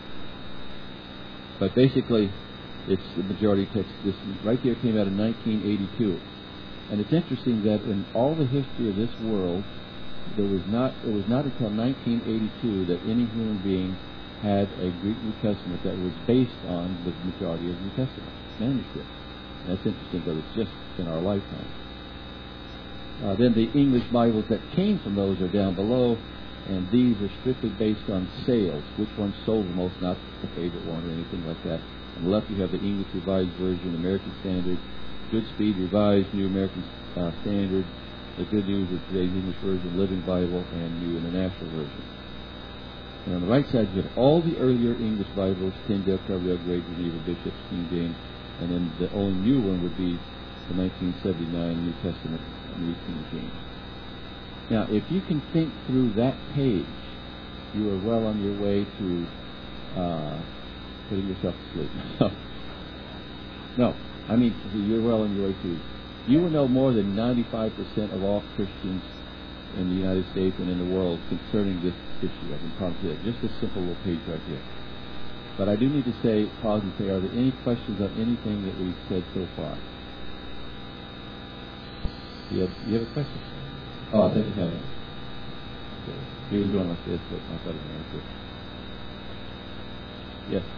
Speaker 4: But basically, it's the majority text. This right there came out in nineteen eighty-two. And it's interesting that in all the history of this world, there was not it was not until nineteen eighty-two that any human being had a Greek New Testament that was based on the majority of the New Testament manuscripts. And that's interesting because it's just in our lifetime. Uh, then the English Bibles that came from those are down below, and these are strictly based on sales, which one sold the most, not the favorite one or anything like that. On the left you have the English Revised Version, American Standard, Good Speed Revised, New American uh, Standard, the Good News of today's English Version, Living Bible, and New International Version. And on the right side you have all the earlier English Bibles, Tyndale, Coverdale, Gray, Geneva, Bishop, King James, and then the only new one would be the nineteen seventy-nine New Testament, New King James. Now, if you can think through that page, you are well on your way to uh, putting yourself to sleep. No, no, I mean, you're well on your way to. You will know more than ninety-five percent of all Christians in the United States and in the world concerning this issue. I can promise you that. Just a simple little page right here. But I do need to say, pause and say, are there any questions on anything that we've said so far? You have, you have a question? Oh, I think you have it. Okay. He was going like this, but I thought it was like this. Yes.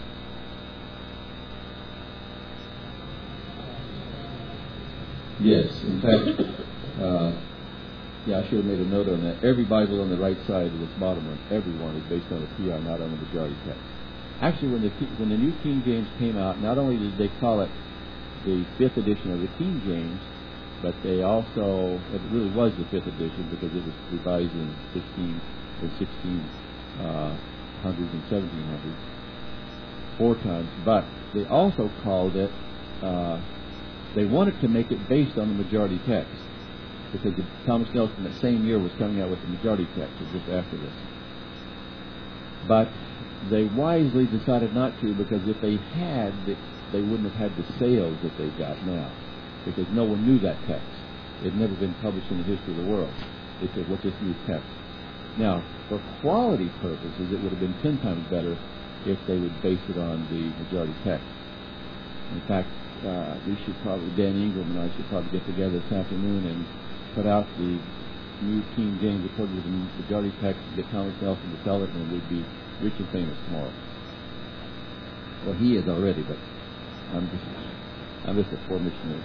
Speaker 4: Yes. In fact, uh, yeah, I should have made a note on that. Every Bible on the right side of this bottom one, every one is based on the P R, not on the majority text. Actually, when the when the New King James came out, not only did they call it the fifth edition of the King James, but they also, it really was the fifth edition because it was revised in fifteen or sixteen hundreds and seventeen hundreds, four times. But they also called it, uh, they wanted to make it based on the majority text because the, Thomas Nelson that same year was coming out with the majority text, or just after this. But they wisely decided not to, because if they had, they, they wouldn't have had the sales that they've got now, because no one knew that text. It had never been published in the history of the world. They said, what's this new text? Now, for quality purposes, it would have been ten times better if they would base it on the majority text. In fact, uh, we should probably, Dan Ingram and I should probably get together this afternoon and put out the New King James according to the majority text, get Thomas Nelson to sell it, and we'd be rich and famous tomorrow. Well, he is already, but I'm just, I'm just a poor missionary.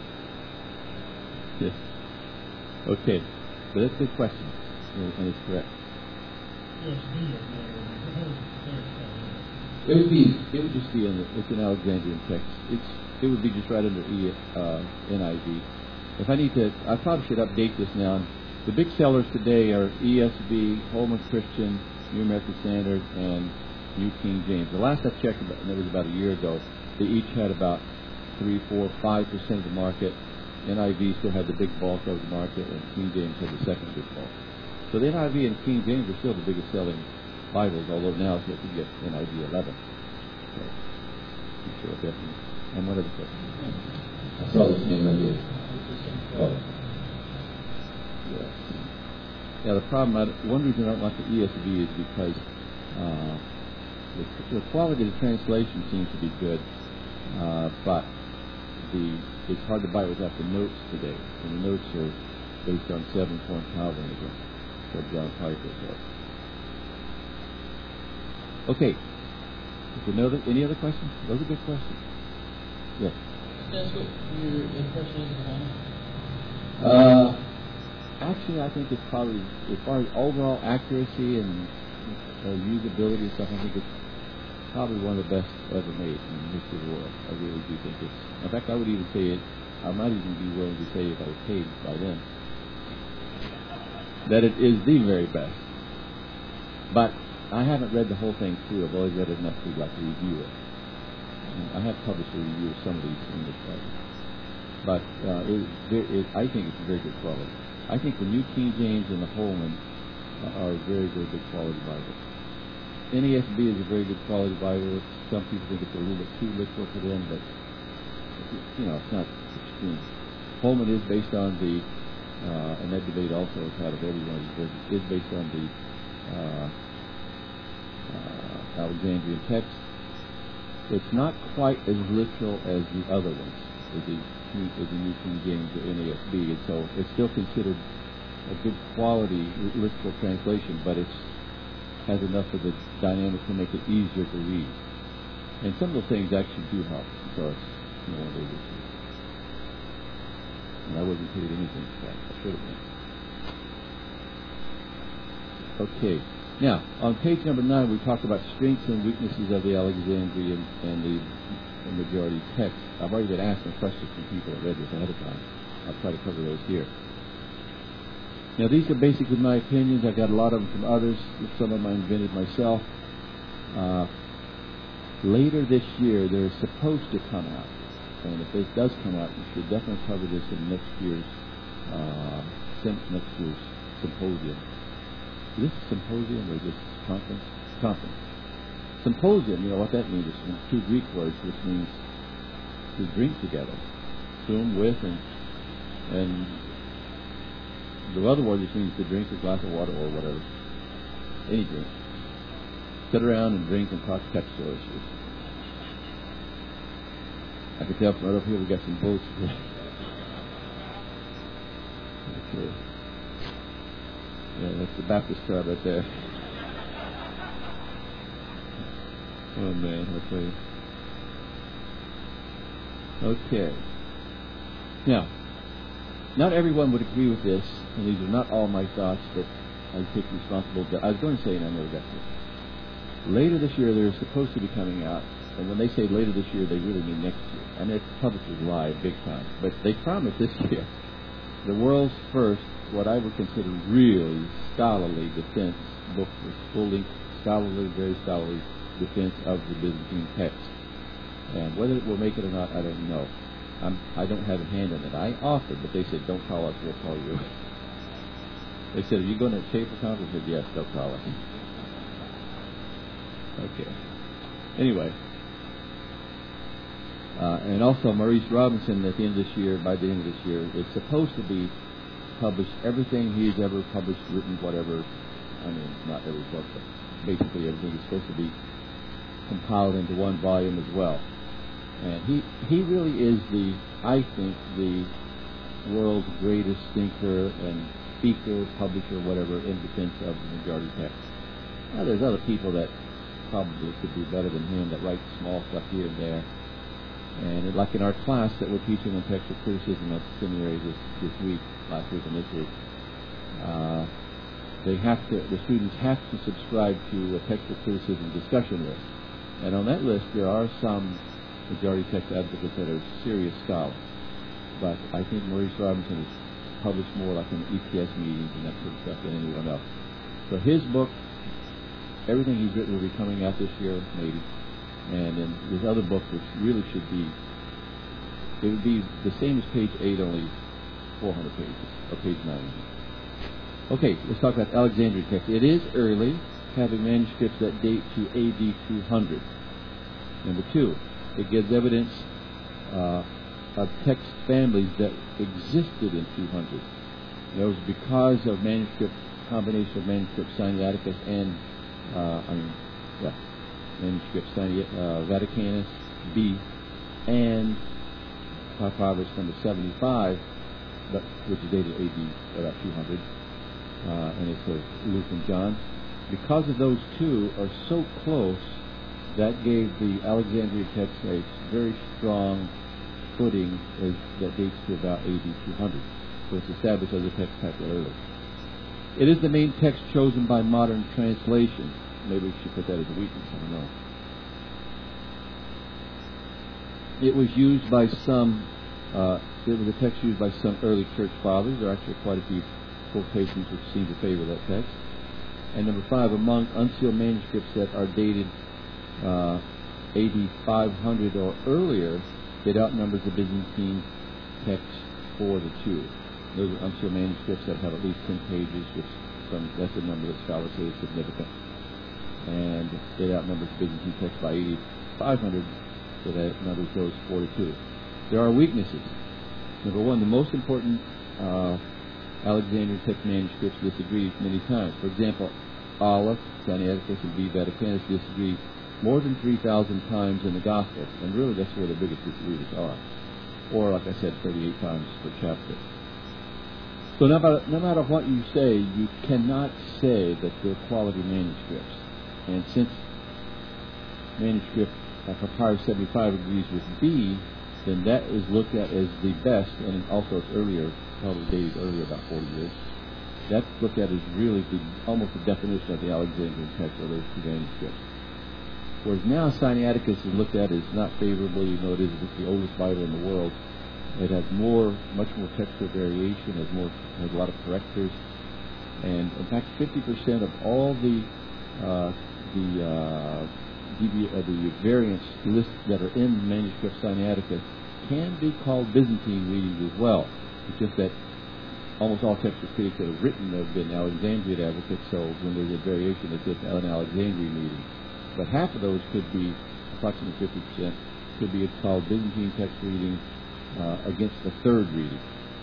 Speaker 4: Yes. Okay. But that's a good question, and it's correct. It would be, it would just be in the, it's an Alexandrian text. It's, it would be just right under E, uh, N I V. If I need to, I probably should update this now. The big sellers today are E S V, Holman Christian, New American Standard, and New King James. The last I checked, and it was about a year ago, they each had about three, four, five percent of the market. N I V still had the big bulk of the market, and King James had the second big bulk. So the N I V and King James are still the biggest selling Bibles, although now you have to get N I V eleven. So, I'm sure definitely. And one other question. I saw this name right here. Oh. Yes. Yeah, the problem, I, one reason I don't like the E S V is because uh, the, the quality of the translation seems to be good, uh, but the it's hard to buy without the notes today. And the notes are based on seven-point Calvinism, so John Piper said. Okay. Is there no other, any other questions? Those are good questions. Yes.
Speaker 5: That's what your impression is of the one?
Speaker 4: Uh, actually, I think it's probably, as far as overall accuracy and uh, usability and stuff, I think it's probably one of the best ever made in the history of the world. I really do think it's, in fact, I would even say it, I might even be willing to say if I was paid by them, that it is the very best. But I haven't read the whole thing through. I've only read it enough to like review it. And I have published a review of some of these English Bibles. But uh, it, it, I think it's very good quality. I think the New King James and the Holman are very, very good quality Bibles. N A S B is a very good quality Bible. Some people think it's a little bit too literal for them, but you know, it's not sixteen. Holman is based on the, uh, and that debate also is out of every one of these verses, is based on the uh, uh, Alexandrian text. It's not quite as literal as the other ones, as the, as the New King James or N A S B, and so it's still considered a good quality literal translation, but it's has enough of the dynamics to make it easier to read. And some of those things actually do help, so it's you know, one of those issues. And I wasn't paid anything for that. I should have been. Okay. Now, on page number nine, we talk about strengths and weaknesses of the Alexandrian and the, the majority text. I've already been asking questions from people that read this ahead of time. I'll try to cover those here. Now, these are basically my opinions. I got a lot of them from others. Some of them I invented myself. Uh, later this year, they're supposed to come out. And if this does come out, we should definitely cover this in next year's uh, next year's symposium. Is this symposium or just conference? Conference. Symposium, you know what that means? It's from two Greek words, which means to drink together. Sum, with, and and the other word just means to drink a glass of water or whatever. Any drink. Sit around and drink and talk textual issues. I can tell from right up here we got some votes. Okay. Yeah, that's the Baptist crowd right there. Oh man, I'll tell you. Okay. Now, not everyone would agree with this, and these are not all my thoughts, but I take responsibility. I was going to say, and I never got to. Later this year, they're supposed to be coming out. And when they say later this year, they really mean next year. And it's publishers lie big time. But they promise this year the world's first, what I would consider really scholarly defense book, with fully scholarly, very scholarly defense of the Byzantine text. And whether it will make it or not, I don't know. I'm, I don't have a hand in it. I offered, but they said, don't call us, we'll call you. They said, are you going to Schaefer conference? I said, yes, they'll call us. Okay. Anyway. Uh, and also Maurice Robinson at the end of this year, by the end of this year, is supposed to be published, everything he's ever published, written, whatever, I mean, not every book, but basically everything is supposed to be compiled into one volume as well. And he, he really is the, I think, the world's greatest thinker and speaker, publisher, whatever, in defense of the majority text. Now, there's other people that probably could do better than him that write small stuff here and there. And like in our class that we're teaching on textual criticism at the seminary this, this week, last week and this week, uh, they have to, the students have to subscribe to a textual criticism discussion list. And on that list, there are some majority text advocates that are serious scholars. But I think Maurice Robinson has published more like in E P S meetings and that sort of stuff than anyone else. So his book, everything he's written will be coming out this year, maybe. And then his other book, which really should be, it would be the same as page eight, only four hundred pages, or page nine. Okay, let's talk about Alexandrian text. It is early, having manuscripts that date to A D two hundred. Number two, it gives evidence uh, of text families that existed in two hundred. That was because of manuscript, combination of manuscript Sinaiticus and, uh, I mean, yeah, manuscript Sinaiticus, uh, Vaticanus B, and Papyrus number seventy-five, but, which is dated A D about two hundred, uh, and it's of Luke and John. Because of those two are so close, that gave the Alexandrian text a very strong footing as, that dates to about A D two hundred. So it's established as a text type early. It is the main text chosen by modern translation. Maybe we should put that as a weakness, I don't know. It was used by some, uh, it was a text used by some early church fathers. There are actually quite a few quotations which seem to favor that text. And number five, among unsealed manuscripts that are dated uh, A D five hundred or earlier, it outnumbers the Byzantine text four to two. Those are unsealed manuscripts that have at least ten pages, which some, that's a number that scholars say is significant. And it outnumbers the Byzantine text by A D five hundred, so that outnumbers those four to two. There are weaknesses. Number one, the most important uh, Alexandrian text manuscripts disagree many times. For example, Aleph, Sinaiticus, and V. Vaticanus disagree more than three thousand times in the Gospels, and really that's where the biggest disagreements are. Or, like I said, thirty-eight times per chapter. So no matter, no matter what you say, you cannot say that they're quality manuscripts. And since manuscript uh, Papyrus seventy-five agrees with B, then that is looked at as the best, and also it's earlier, probably dated earlier, about forty years. That's looked at as really the, almost the definition of the Alexandrian text of those two manuscripts. Whereas now Sinaiticus is looked at as not favorably, you know, it is the oldest Bible in the world. It has more, much more textual variation, has more, has a lot of correctors, and in fact, fifty percent of all the uh, the uh, devi- uh, the variants lists that are in manuscript Sinaiticus can be called Byzantine readings as well. It's just that almost all textual critics that have written have been Alexandrian advocates, so when there's a variation, it's just an Alexandrian reading. But half of those could be, approximately fifty percent, could be called Byzantine text reading uh, against the third reading.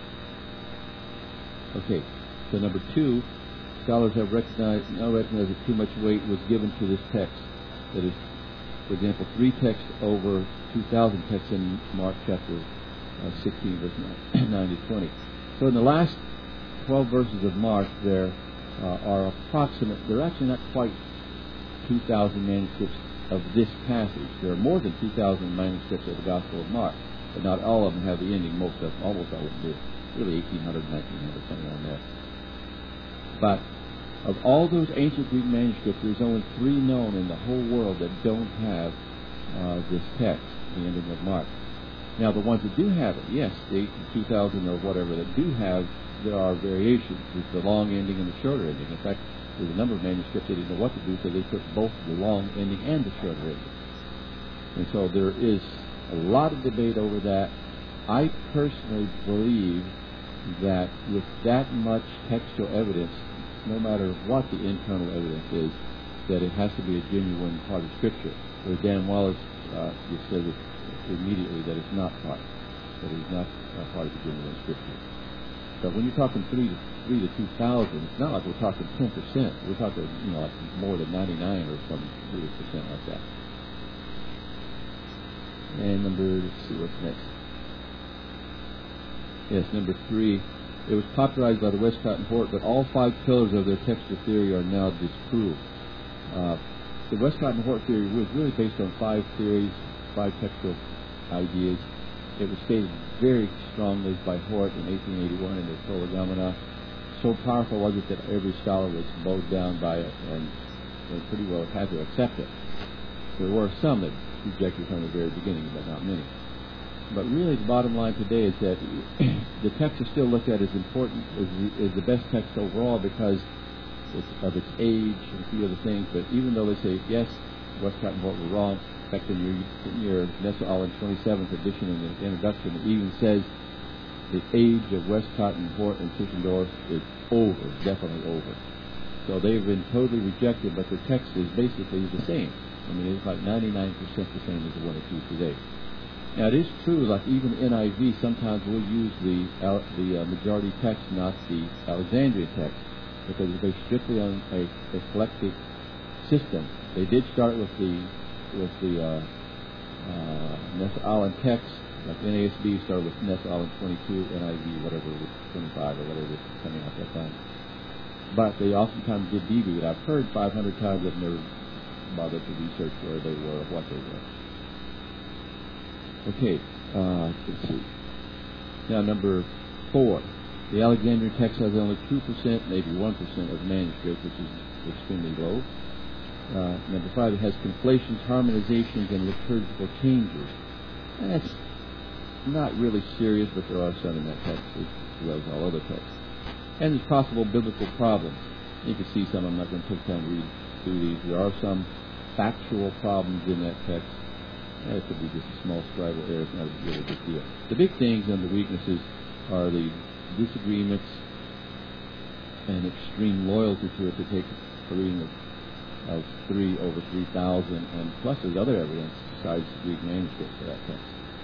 Speaker 4: Okay, so number two, scholars have recognized, now recognized that too much weight was given to this text. That is, for example, three texts over two thousand texts in Mark chapter uh, sixteen, verse nine to twenty. So in the last twelve verses of Mark, there uh, are approximate, they're actually not quite two thousand manuscripts of this passage. There are more than two thousand manuscripts of the Gospel of Mark, but not all of them have the ending. Most of them, almost all of them do. Really eighteen hundred, nineteen hundred, something on that. But of all those ancient Greek manuscripts, there's only three known in the whole world that don't have uh, this text, the ending of Mark. Now, the ones that do have it, yes, the two thousand or whatever that do have, there are variations. There's the long ending and the shorter ending. In fact, there's a number of manuscripts they didn't know what to do, so they took both the long ending and the shorter ending. And so there is a lot of debate over that. I personally believe that with that much textual evidence, no matter what the internal evidence is, that it has to be a genuine part of Scripture. Where Dan Wallace uh, just says it immediately that it's not part, that it's not uh, part of the genuine Scripture. But when you're talking three to three to two thousand, it's not like we're talking ten percent. We're talking, you know, like more than ninety-nine or some three percent like that. And number, let's see what's next. Yes, number three. It was popularized by the Westcott and Hort, but all five pillars of their textual theory are now disproved. Uh, the Westcott and Hort theory was really based on five theories, five textual ideas. It was stated very strongly by Hort in eighteen eighty-one in the Prolegomena. So powerful was it that every scholar was bowed down by it and, and pretty well had to accept it. There were some that rejected from the very beginning, but not many. But really, the bottom line today is that the text is still looked at as important, as the, as the best text overall because it's, of its age and a few other things. But even though they say, yes, Westcott and Hort were wrong, in fact, in your, in your Nessa Allen twenty-seventh edition in the introduction, it even says the age of Westcott and Hort and Tischendorf is over, definitely over. So they've been totally rejected, but the text is basically the same. I mean, it's like ninety-nine percent the same as the one it's used today. Now, it is true, like even N I V, sometimes we'll use the the uh, majority text, not the Alexandria text, because it's based strictly on a eclectic system. They did start with the with the uh, uh, Nessa Allen text, like N A S B started with Nessa Allen twenty-two, N I V, whatever it was, twenty-five or whatever it was coming out that time. But they oftentimes did deviate. I've heard five hundred times that never bothered to research where they were or what they were. Okay, uh, let's see. Now, number four. The Alexandrian text has only two percent, maybe one percent of manuscript, which is extremely low. Uh, number five, it has conflations, harmonizations, and liturgical changes. And that's not really serious, but there are some in that text, as well as all other texts. And there's possible biblical problems. You can see some. I'm not going to take time to read through these. There are some factual problems in that text. It could be just a small scribal error. It's not a really big deal. The big things and the weaknesses are the disagreements and extreme loyalty to it to take a reading of, of three over three thousand, and plus there's other evidence besides Greek manuscripts for that text.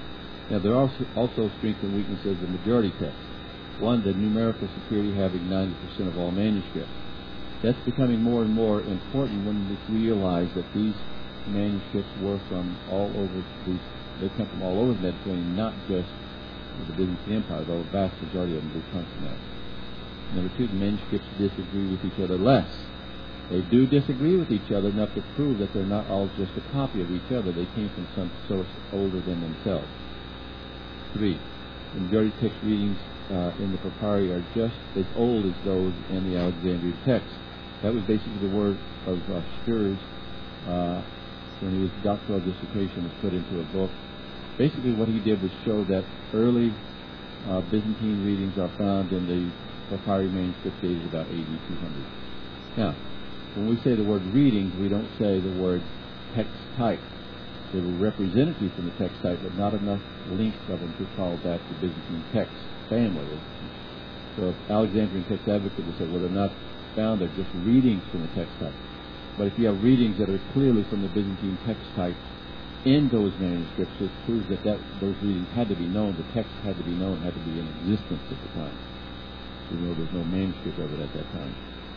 Speaker 4: Now, there are also strengths and weaknesses of majority text. One, the numerical security having ninety percent of all manuscripts. That's becoming more and more important when we realize that these manuscripts were from all over these, they come from all over the Mediterranean, not just the Byzantine Empire, though a vast majority of them do come from that. Number two, the manuscripts disagree with each other less. They do disagree with each other enough to prove that they're not all just a copy of each other. They came from some source older than themselves. Three, the majority text readings uh, in the papyri are just as old as those in the Alexandrian text. That was basically the word of uh, Sturz uh, when his doctoral dissertation was put into a book. Basically what he did was show that early uh, Byzantine readings are found in the papyri manuscript dated about A D two hundred. Now, when we say the word readings, we don't say the word text type. They were representative from the text type, but not enough links of them to call that the Byzantine text family. So if Alexandrian Text Advocate would say, well, they're not found, they're just readings from the text type. But if you have readings that are clearly from the Byzantine text type in those manuscripts, it proves that, that those readings had to be known, the text had to be known, had to be in existence at the time, even though there's no manuscript of it at that time.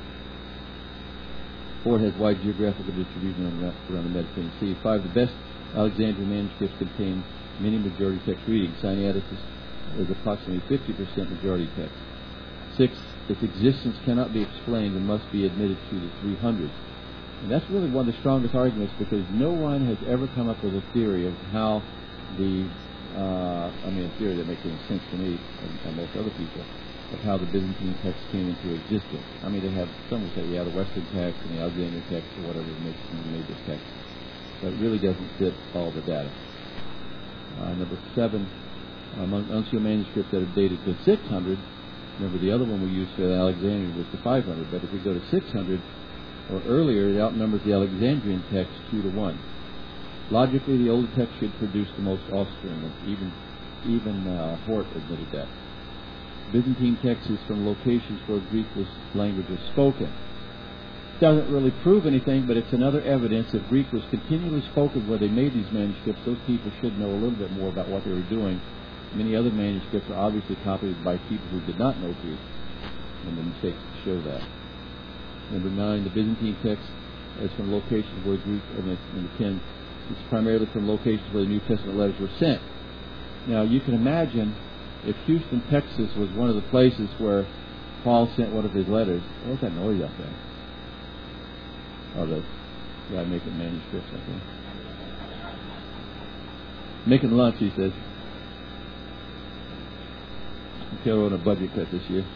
Speaker 4: Four, it has wide geographical distribution around the Mediterranean Sea. Five, the best Alexandrian manuscripts contain many majority text readings. Sinaiticus is approximately fifty percent majority text. Six, its existence cannot be explained and must be admitted to the three hundreds. And that's really one of the strongest arguments, because no one has ever come up with a theory of how the, uh, I mean, a theory that makes any sense to me and, and most other people, of how the Byzantine text came into existence. I mean, they have, some will say, yeah, the Western text and the Alexandrian text or whatever makes made this text. But it really doesn't fit all the data. Uh, number seven, among Uncial manuscripts that are dated to six hundred, remember the other one we used for the Alexandrian was the five hundred, but if we go to six hundred or earlier, it outnumbers the Alexandrian text two to one. Logically, the older text should produce the most offspring, and even, even uh, Hort admitted that. Byzantine text is from locations where Greek was, language was spoken. Doesn't really prove anything, but it's another evidence that Greek was continually spoken where they made these manuscripts. Those people should know a little bit more about what they were doing. Many other manuscripts are obviously copied by people who did not know Greek, and the mistakes show that. Number nine, the Byzantine text is from locations where Greek, and number ten, it's primarily from locations where the New Testament letters were sent. Now, you can imagine if Houston, Texas was one of the places where Paul sent one of his letters. What's that noise out there? Oh, the guy making manuscripts, I think. Making lunch, he says. Okay, we're on a budget cut this year.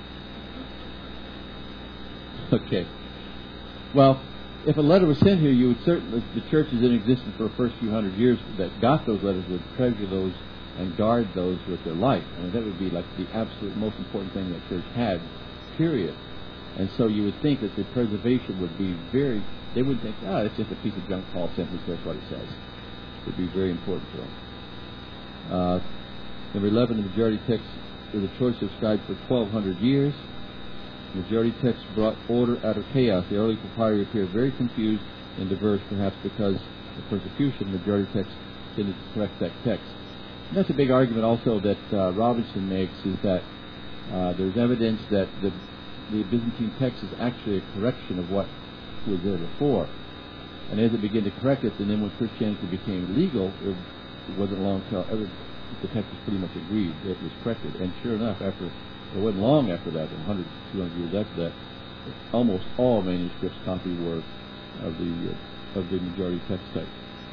Speaker 4: Okay. Well, if a letter was sent here, you would certainly, the churches in existence for the first few hundred years that got those letters would treasure those and guard those with their life. I mean, that would be like the absolute most important thing that church had, period. And so you would think that the preservation would be very, they wouldn't think, ah, oh, it's just a piece of junk Paul sent, who cares what he says. It would be very important to them. Uh, number eleven, the majority text is a choice of scribes for twelve hundred years. The majority text brought order out of chaos. The early papyri appear very confused and diverse, perhaps because of persecution. The majority text tended to correct that text. And that's a big argument also that uh, Robinson makes, is that uh, there's evidence that the, the Byzantine text is actually a correction of what was there before. And as it began to correct it, and then when Christianity became legal, it, it wasn't long till every, the text was pretty much agreed that it was corrected. And sure enough, after it wasn't long after that, one hundred, two hundred years after that, almost all manuscripts copied were of the uh, of the majority text type.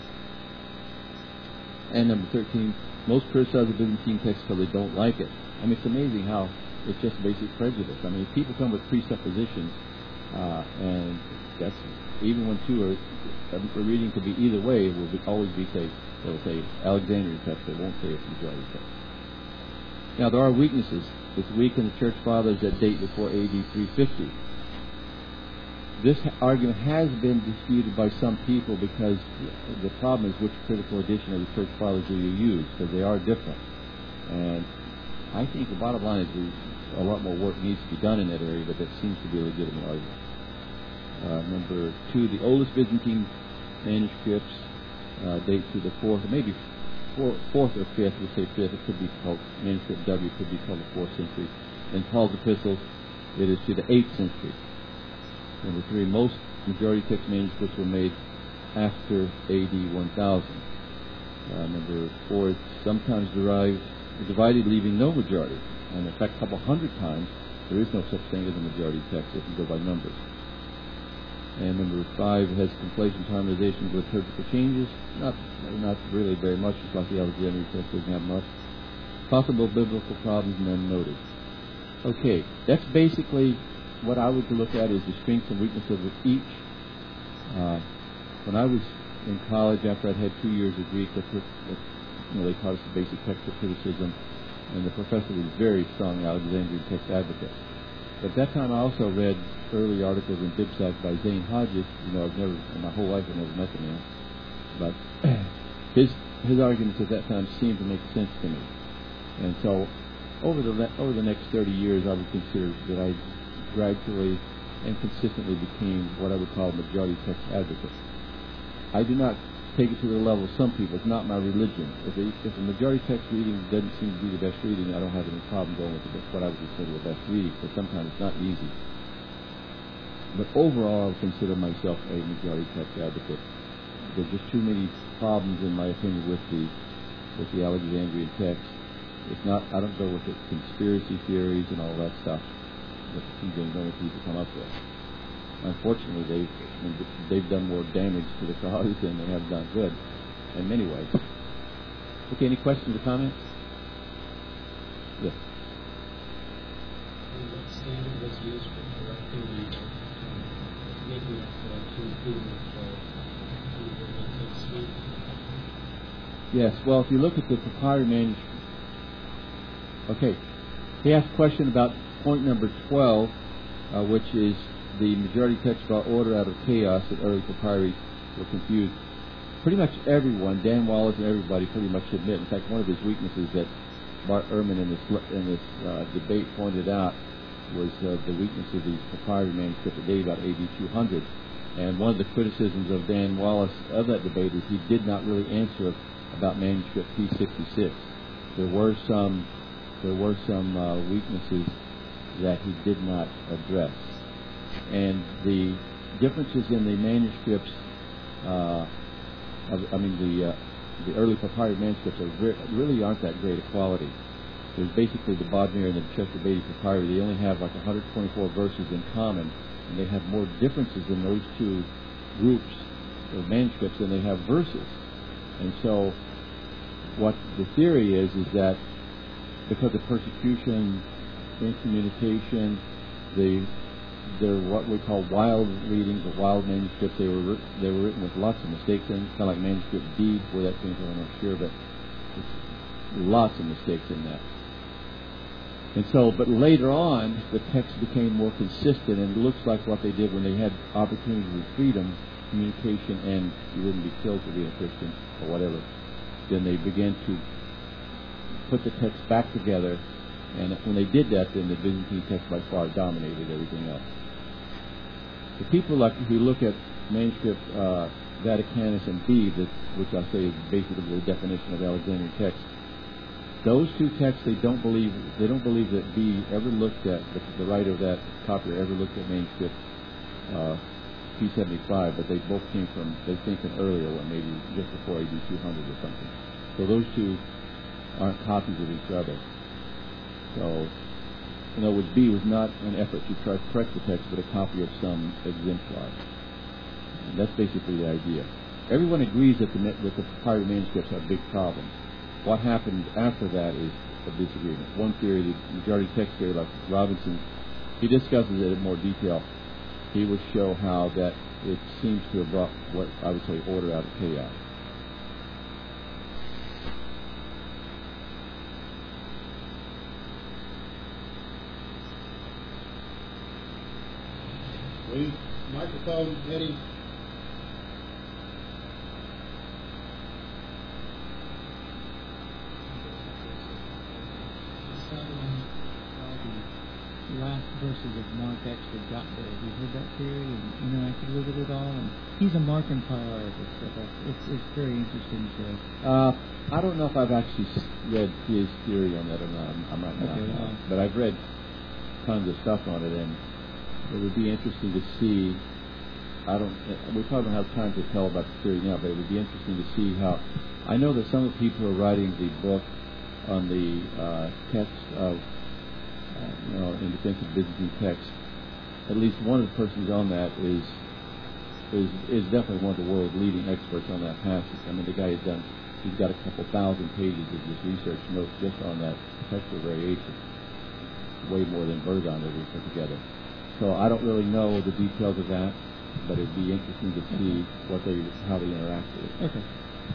Speaker 4: And number thirteen, most criticize the Byzantine text because they don't like it. I mean, it's amazing how it's just basic prejudice. I mean, people come with presuppositions, uh, and that's even when two are a reading could be either way. It will be, always be say they'll say Alexandrian text. They won't say it's majority text. Now there are weaknesses. It's weak in the church fathers that date before A D three fifty. This argument has been disputed by some people because the problem is which critical edition of the church fathers do you use, because they are different. And I think the bottom line is there's a lot more work needs to be done in that area, but that seems to be a legitimate argument. Uh, number two, the oldest Byzantine manuscripts uh, date to the fourth, maybe four, fourth or fifth, we say fifth, it could be called, manuscript W could be called the fourth century. In Paul's epistles, it is to the eighth century. Number three, most majority text manuscripts were made after A D one thousand. Uh, number four, it's sometimes derived, divided, leaving no majority. And in fact, a couple hundred times, there is no such thing as a majority text if you go by numbers. And number five, it has conflation, harmonization, liturgical changes. Not not really very much, just like the Alexandrian text doesn't have much. Possible biblical problems, none noted. Okay, that's basically what I would look at is the strengths and weaknesses of each. Uh, when I was in college, after I'd had two years of Greek, I took, you know, they taught us the basic textual criticism, and the professor was a very strong Alexandrian text advocate. But at that time, I also read early articles in Bibsac by Zane Hodges. You know, I've never, in my whole life, I've never met the man. But his his arguments at that time seemed to make sense to me. And so, over the over the next thirty years, I would consider that I gradually and consistently became what I would call a majority text advocate. I do not take it to the level of some people. It's not my religion. If a, if a majority text reading doesn't seem to be the best reading, I don't have any problem going with the, what I would consider the best reading, but sometimes it's not easy. But overall, I would consider myself a majority text advocate. There's just too many problems, in my opinion, with the with the Alexandrian text. It's not. I don't go with the conspiracy theories and all that stuff that the King James only people come up with. Unfortunately, they've they've done more damage to the cause than they have done good, in many ways. Okay, any questions or comments? Yes.
Speaker 5: What standard was used for correcting the making up to improvement for the suite?
Speaker 4: Yes. Well, if you look at the papyri manuscript, okay, he asked a question about point number twelve, uh, which is the majority text about order out of chaos, that early papyri were confused. Pretty much everyone, Dan Wallace and everybody, pretty much admit. In fact, one of his weaknesses that Bart Ehrman in this in this uh, debate pointed out was uh, the weakness of these papyri manuscripts that date about A D two hundred. And one of the criticisms of Dan Wallace of that debate is he did not really answer about manuscript P sixty-six. There were some there were some uh, weaknesses that he did not address. And the differences in the manuscripts, uh, of, I mean the uh, the early papyri manuscripts are very, really aren't that great a quality. There's basically the Bodmer and the Chester Beatty papyri. They only have like one hundred twenty-four verses in common, and they have more differences in those two groups of manuscripts than they have verses. And so, what the theory is is that because of persecution, incommunication, the they're what we call wild readings or wild manuscripts. They were they were written with lots of mistakes in, kind of like manuscript D, where that came from, I'm not sure, but lots of mistakes in that. And so, but later on, the text became more consistent, and it looks like what they did when they had opportunities with freedom, communication, and you wouldn't be killed for being a Christian or whatever. Then they began to put the text back together. And when they did that, then the Byzantine text by far dominated everything else. The people like who look at manuscript uh, Vaticanus and B, that, which I say is basically the definition of Alexandrian text, those two texts they don't believe they don't believe that B ever looked at the, the writer of that copier ever looked at manuscript uh, P seventy-five, but they both came from they think an earlier one, maybe just before A D two hundred or something. So those two aren't copies of each other. So, in other words, B was not an effort to try to correct the text, but a copy of some exemplar. And that's basically the idea. Everyone agrees that the, that the papyri manuscripts have big problems. What happened after that is a disagreement. One theory, the majority text theory, like Robinson, he discusses it in more detail. He would show how that it seems to have brought what I would say order out of chaos.
Speaker 3: Please, microphone, Eddie.
Speaker 6: The last verse verses that Mark actually got there. Have you heard that theory and interacted with it at all? And he's a Markan priority, so that's, it's, it's very interesting to...
Speaker 4: Uh, I don't know if I've actually read his theory on that or not. I'm, I'm not
Speaker 6: Okay,
Speaker 4: now.
Speaker 6: well.
Speaker 4: But I've read tons of stuff on it, and it would be interesting to see. I don't. We probably don't have time to tell about the theory now, but it would be interesting to see how. I know that some of the people who are writing the book on the uh, text of, uh, you know, in defense of Byzantine text. At least one of the persons on that is is is definitely one of the world's leading experts on that passage. I mean, the guy has done. He's got a couple thousand pages of just research notes just on that textual variation. Way more than Bergon ever put together. So I don't really know the details of that, but it'd be interesting to see what they, how they interact with it.
Speaker 6: Okay.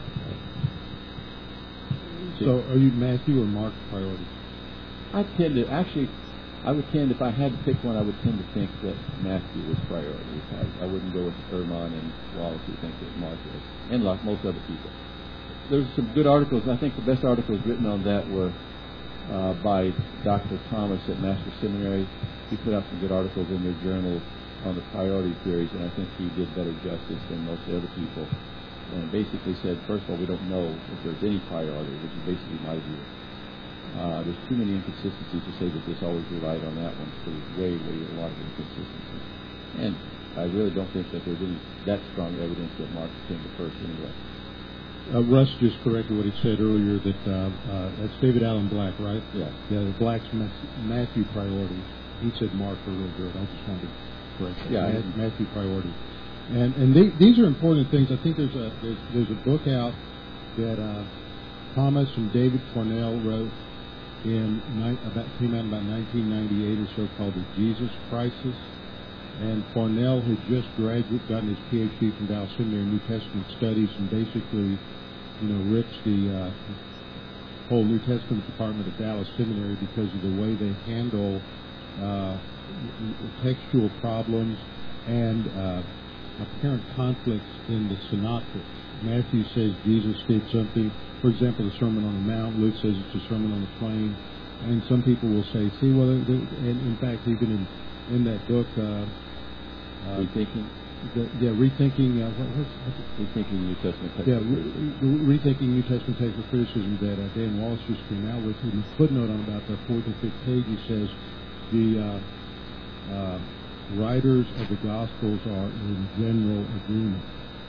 Speaker 3: So are you Matthew or Mark priority?
Speaker 4: I tend to, actually, I would tend, if I had to pick one, I would tend to think that Matthew was priority. I, I wouldn't go with Ehrman and Wallace who think that Mark was, and like most other people. There's some good articles. I think the best articles written on that were uh, by Doctor Thomas at Master Seminary. He put out some good articles in their journal on the priority theories, and I think he did better justice than most other people. And basically said, first of all, we don't know if there's any priority, which is basically my view. Uh, there's too many inconsistencies to say that this always relied on that one. So there's way, way a lot of inconsistencies. And I really don't think that there's any that strong evidence that Mark came to first anyway.
Speaker 3: Uh, Russ just corrected what he said earlier that uh, uh, that's David Allen Black, right?
Speaker 4: Yeah.
Speaker 3: Yeah, the Black's Matthew priority. He said Mark earlier. Good. I just wanted to correct that.
Speaker 4: Yeah.
Speaker 3: Matthew priority. And and they, these are important things. I think there's a there's, there's a book out that uh, Thomas and David Cornell wrote in ni- about came out in about nineteen ninety-eight or so called The Jesus Crisis. And Cornell had just graduated, gotten his P H D from Dallas Seminary in New Testament Studies, and basically, you know, rips the uh, whole New Testament department of Dallas Seminary because of the way they handle uh, textual problems and uh, apparent conflicts in the synoptics. Matthew says Jesus did something, for example, the Sermon on the Mount. Luke says it's a Sermon on the Plain. And some people will say, see, well, they, and in fact, even in, in that book, uh, Uh,
Speaker 4: rethinking,
Speaker 3: the, yeah, rethinking. Uh, what, what's, what's
Speaker 4: rethinking New Testament text.
Speaker 3: Yeah, re, re, rethinking New Testament textual criticism that uh, Dan Wallace just came out with. In the footnote on about the fourth and fifth page, he says the uh, uh, writers of the Gospels are in general agreement,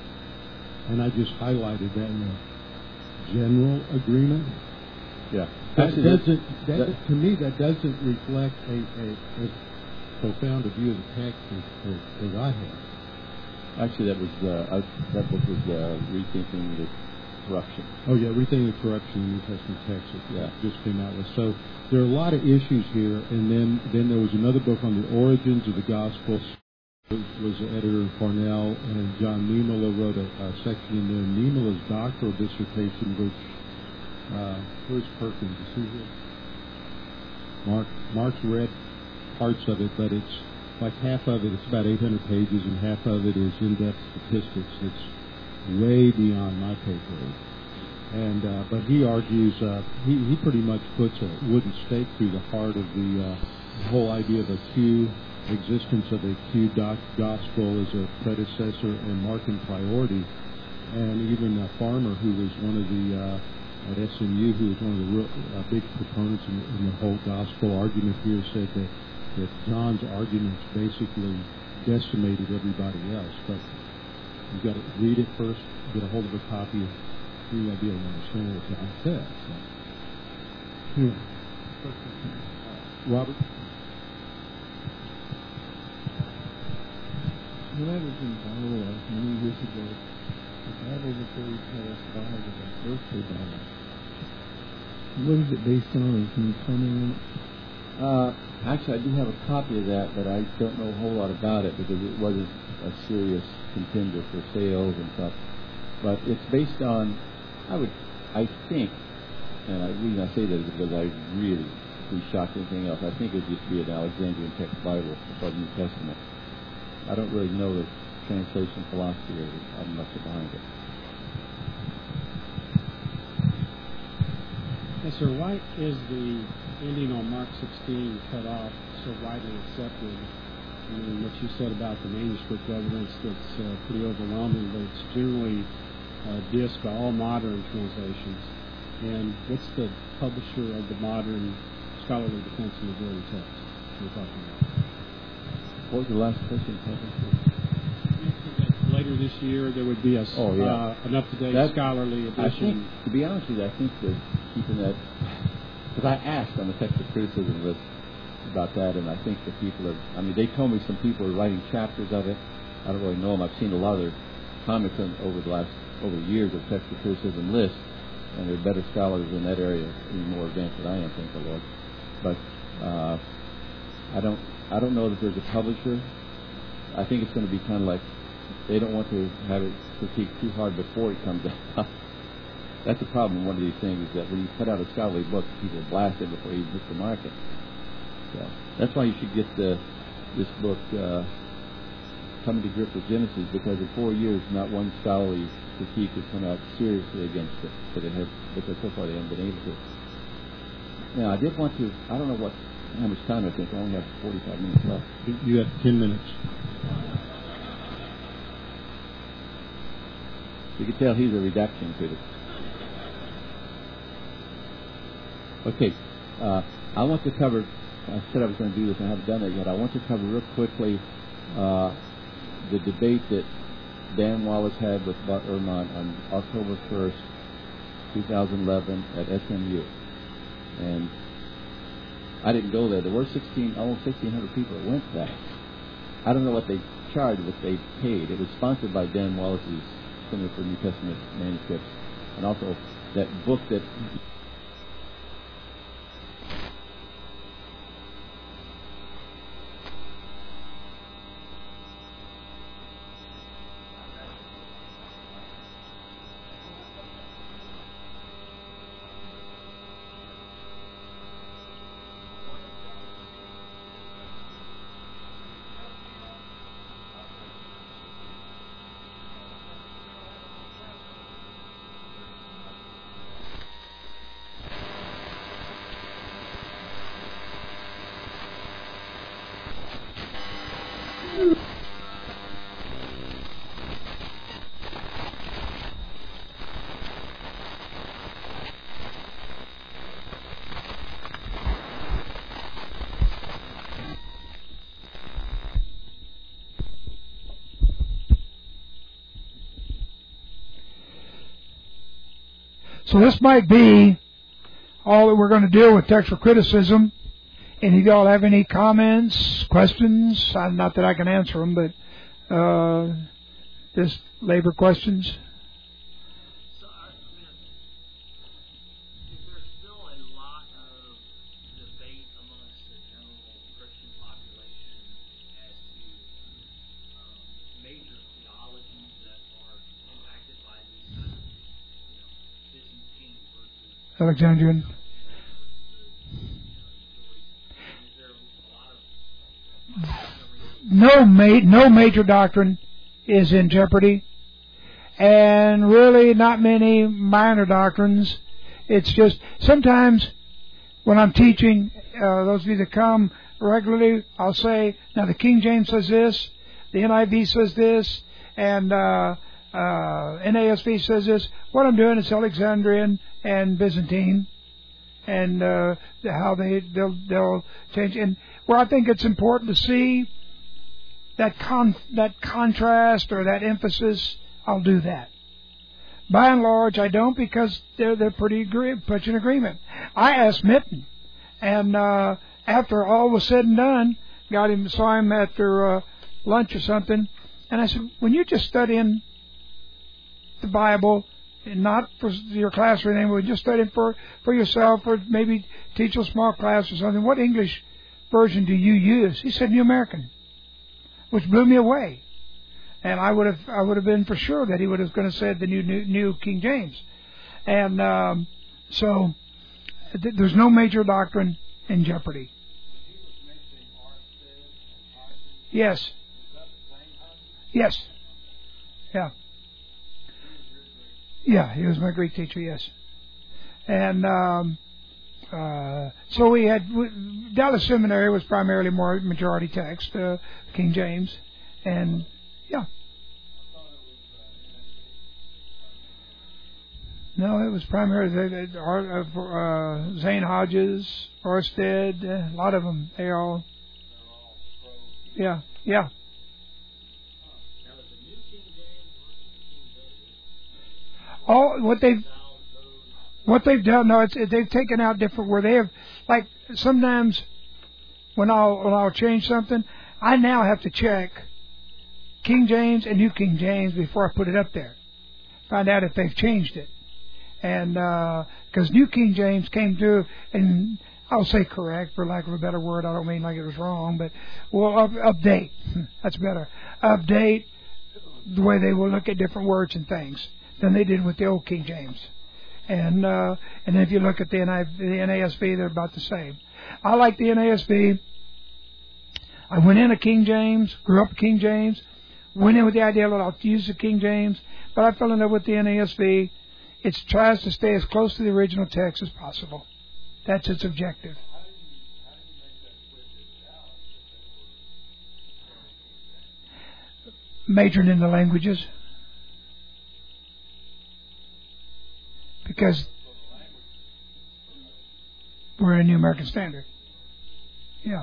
Speaker 3: and I just highlighted that in the general agreement.
Speaker 4: Yeah,
Speaker 3: that
Speaker 4: Actually,
Speaker 3: doesn't. That,
Speaker 4: that,
Speaker 3: to me, that doesn't reflect a. a, a profound a view of the text as, as, as I have.
Speaker 4: Actually, that was uh, I, that book was uh, rethinking the corruption.
Speaker 3: Oh yeah, rethinking the corruption in the New Testament text that
Speaker 4: yeah.
Speaker 3: just came out with. So there are a lot of issues here, and then then there was another book on the origins of the Gospels. Was, was the editor of Cornell, and John Niemela wrote a, a section in there. Niemela's doctoral dissertation, which uh, where's Perkins? You see here? Mark Mark's read parts of it, but it's like half of it, it's about eight hundred pages, and half of it is in-depth statistics. It's way beyond my pay grade. And uh, but he argues, uh, he, he pretty much puts a wooden stake through the heart of the uh, whole idea of a Q, existence of a Q doc, gospel as a predecessor and Markan priority. And even uh, Farmer, who was one of the uh, at S M U, who was one of the real, uh, big proponents in, in the whole gospel argument here, said that that John's arguments basically decimated everybody else. But you've got to read it first, get a hold of a copy, and you might be able to understand what John says. So, yeah. uh, Robert?
Speaker 6: When I was in Iowa many years ago, the Bible was very tell us about the birthday Bible. What is it based on? Can you comment on it?
Speaker 4: Uh, actually, I do have a copy of that, but I don't know a whole lot about it because it wasn't a serious contender for sales and stuff. But it's based on, I would, I think, and the reason I say that is because I really be shocked at anything else. I think it would just be an Alexandrian text Bible for the New Testament. I don't really know the translation philosophy or how much behind it.
Speaker 7: Yes, sir. Why is the
Speaker 3: ending on Mark sixteen cut off so widely accepted. I mean, what you said about the manuscript evidence, that's uh, pretty overwhelming, but it's generally uh, dissed by all modern translations. And what's the publisher of the modern scholarly defense of majority text we're talking about?
Speaker 4: What was the last question, Kevin?
Speaker 3: Later this year, there would be a,
Speaker 4: oh, yeah.
Speaker 3: uh, an up-to-date
Speaker 4: that,
Speaker 3: scholarly edition.
Speaker 4: I think, to be honest with you, I think they're keeping that, because I asked on the text of criticism list about that, and I think the people are, I mean, they told me some people are writing chapters of it. I don't really know them. I've seen a lot of their comments on, over the last, over the years of text of criticism list, and they're better scholars in that area, even more advanced than I am, thank the Lord. But uh, I don't, I don't know that there's a publisher. I think it's going to be kind of like, they don't want to have it critiqued too hard before it comes out. That's the problem. One of these things is that when you put out a scholarly book, people blast it before you hit the market. So that's why you should get the this book, uh, Coming to Grip with Genesis, because in four years, not one scholarly critique has come out seriously against it. But it has, because so far they haven't been able to. Now, I did want to. I don't know what how much time I think. I only have forty-five minutes left.
Speaker 3: You have ten minutes.
Speaker 4: You can tell he's a redaction critic. Okay, uh, I want to cover, I said I was going to do this and I haven't done it yet. I want to cover real quickly uh, the debate that Dan Wallace had with Bart Ehrman on October first, twenty eleven at S M U. And I didn't go there. There were sixteen, almost sixteen hundred people that went to that. I don't know what they charged, what they paid. It was sponsored by Dan Wallace's Center for New Testament Manuscripts, and also that book that
Speaker 1: So this might be all that we're going to deal with textual criticism. Any of y'all have any comments, questions? Uh, not that I can answer them, but uh, just labor questions.
Speaker 2: So, I mean, is there still a lot of debate amongst the general Christian population as to um, major theologies that are impacted by these kind of, you know, Byzantine versus
Speaker 1: Alexandrian. No, ma- no major doctrine is in jeopardy, and really not many minor doctrines. It's just sometimes when I'm teaching, uh, those of you that come regularly, I'll say, now the King James says this, the N I V says this, and uh, uh, N A S B says this. What I'm doing is Alexandrian and Byzantine, and uh, how they they'll, they'll change. And where I think it's important to see that con that contrast or that emphasis, I'll do that. By and large, I don't, because they're they're pretty agree, much in agreement. I asked Mitten, and uh, after all was said and done, got him saw him after uh, lunch or something, and I said, when you're just studying the Bible, and not for your class or anything, but just studying for for yourself, or maybe teach a small class or something, what English version do you use? He said New American, which blew me away. And I would have, I would have been for sure that he would have going to say the new, new, new King James. And um, so th- there's no major doctrine in jeopardy. Yes. Yes. Yeah. Yeah, he was my Greek teacher. Yes. And um, uh, so we had Dallas Seminary was primarily more majority text, uh, King James, and yeah. No, it was primarily uh, uh, Zane Hodges, Orsted, uh, a lot of them. They all, yeah, yeah. All what they've what they've done, no, it's they've taken out different where they have, like sometimes when I'll when I'll change something, I now have to check King James and New King James before I put it up there, find out if they've changed it. And because uh, New King James came through, and I'll say correct for lack of a better word. I don't mean like it was wrong, but well, up, update. That's better. Update the way they will look at different words and things than they did with the old King James. And uh, and if you look at the, N I, the N A S B, they're about the same. I like the N A S B. I went in a King James, grew up King James, went in with the idea that I'll use the King James, but I fell in love with the N A S B. It tries to stay as close to the original text as possible. That's its objective. Majoring in the languages. Because we're in a New American Standard. Yeah.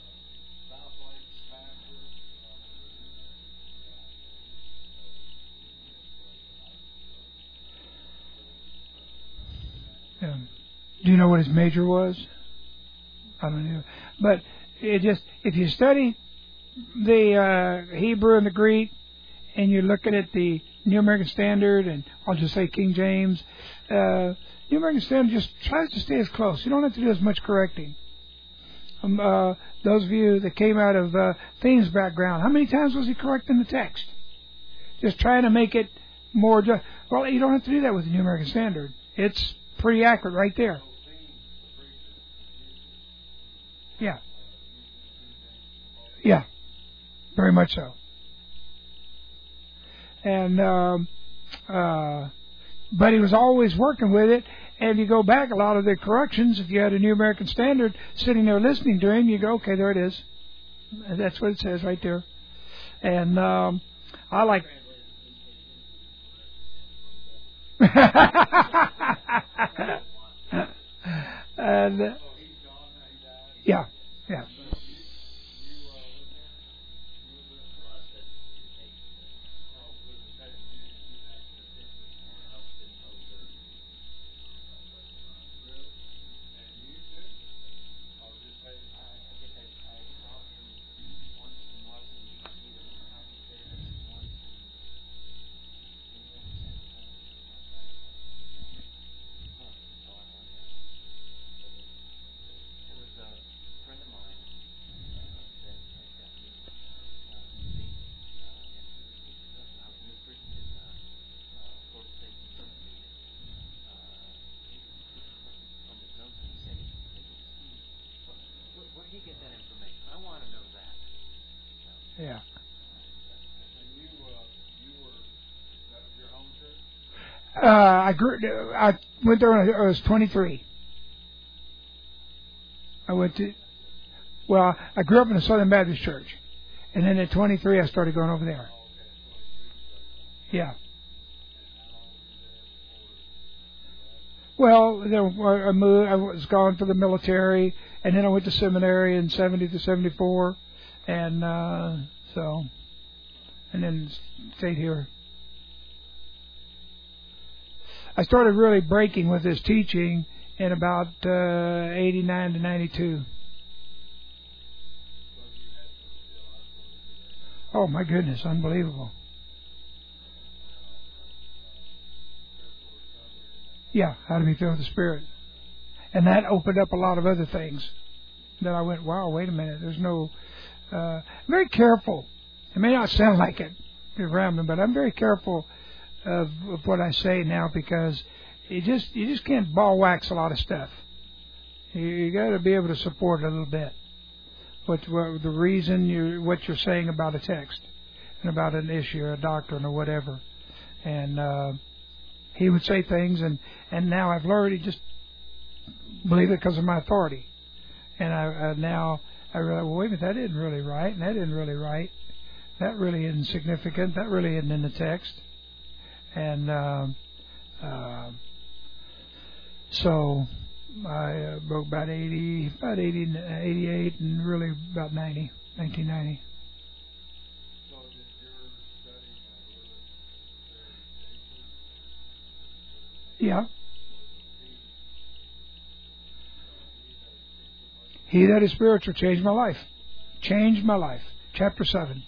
Speaker 1: Yeah. Do you know what his major was? I don't know. But it just, if you study the uh, Hebrew and the Greek, and you're looking at the New American Standard, and I'll just say King James, uh, New American Standard just tries to stay as close. You don't have to do as much correcting. Um, uh, those of you that came out of uh, Themes background, how many times was he correcting the text? Just trying to make it more. Ju- well, you don't have to do that with the New American Standard. It's pretty accurate right there. Yeah. Yeah. Very much so. And um, uh, but he was always working with it. And if you go back, a lot of the corrections, if you had a New American Standard sitting there listening to him, you go, okay, there it is. And that's what it says right there. And um, I like. and uh, yeah, yeah. Yeah. Uh, I grew. I went there when I was twenty-three. I went to. Well, I grew up in a Southern Baptist church, and then at twenty-three, I started going over there. Yeah. Well, there, I moved. I was gone for the military, and then I went to seminary in seventy to seventy-four, and uh, so, and then stayed here. I started really breaking with this teaching in about uh, eighty-nine to ninety-two. Oh my goodness, unbelievable. Yeah, how to be filled with the Spirit. And that opened up a lot of other things that I went, wow, wait a minute, there's no... Uh, very careful. It may not sound like it around me, but I'm very careful of, of what I say now, because you just you just can't ball wax a lot of stuff. You, you got to be able to support it a little bit. What, what the reason you what you're saying about a text and about an issue or a doctrine or whatever. And uh, he would say things, and, and now I've learned, he just believe it because of my authority. And I, I now I realize, well, wait a minute, that isn't really right, and that isn't really right. That really isn't significant. That really isn't in the text. And uh, uh, so I uh, broke about eighty, about eighty, eighty-eight, and really about ninety, nineteen ninety.
Speaker 7: So did your studying
Speaker 1: Yeah. He that is spiritual changed my life. Changed my life. Chapter seven.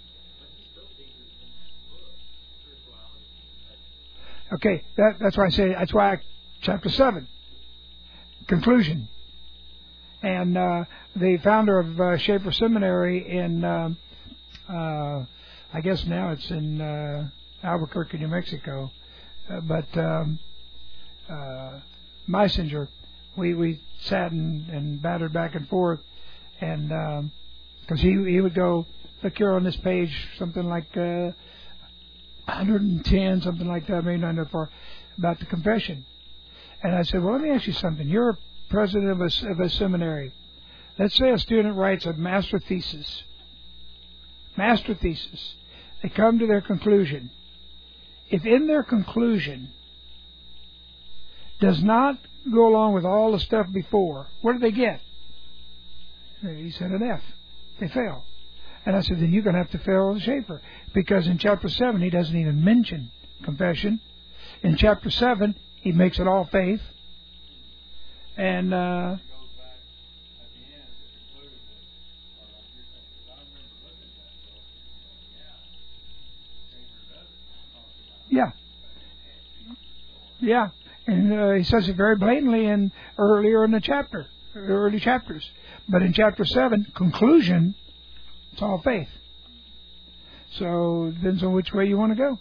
Speaker 1: Okay, that, that's why I say, that's why I, chapter seven. Conclusion. And uh, the founder of uh, Schaefer Seminary in, uh, uh, I guess now it's in uh, Albuquerque, New Mexico, uh, but um, uh, Meisinger, we, we sat and, and battered back and forth, and because um, he he would go, look here on this page, something like uh, one hundred ten, something like that, maybe not that far, about the confession. And I said, well, let me ask you something. You're a president of a, of a seminary. Let's say a student writes a master thesis. Master thesis. They come to their conclusion. If in their conclusion does not go along with all the stuff before, what do they get? He said an F. They fail. And I said, then you're going to have to fail the Schaefer. Because in chapter seven, he doesn't even mention confession. In chapter seven, he makes it all faith. And, uh, yeah. Yeah. And uh, he says it very blatantly in earlier in the chapter, early chapters. But in chapter seven, conclusion, it's all faith. So it depends on which way you want to go.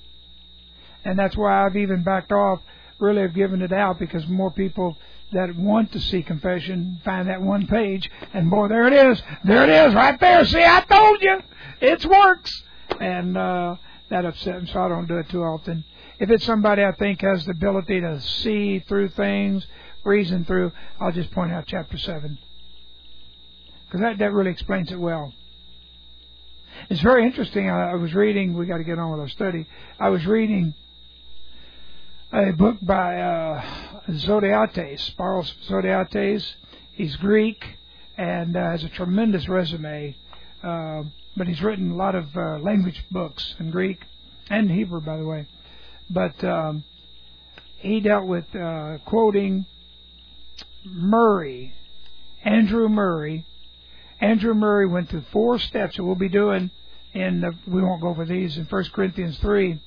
Speaker 1: And that's why I've even backed off, really have given it out, because more people that want to see confession find that one page, and boy, there it is. There it is, right there. See, I told you. It works. And uh, that upset them, so I don't do it too often. If it's somebody I think has the ability to see through things, reason through, I'll just point out chapter seven. Because that, that really explains it well. It's very interesting. I, I was reading, we got to get on with our study. I was reading a book by uh, Zodhiates, Sparros Zodhiates. He's Greek and uh, has a tremendous resume. Uh, but he's written a lot of uh, language books in Greek and Hebrew, by the way. But um, he dealt with uh, quoting Murray, Andrew Murray. Andrew Murray went through four steps that we'll be doing in, the, we won't go over these, in First Corinthians three.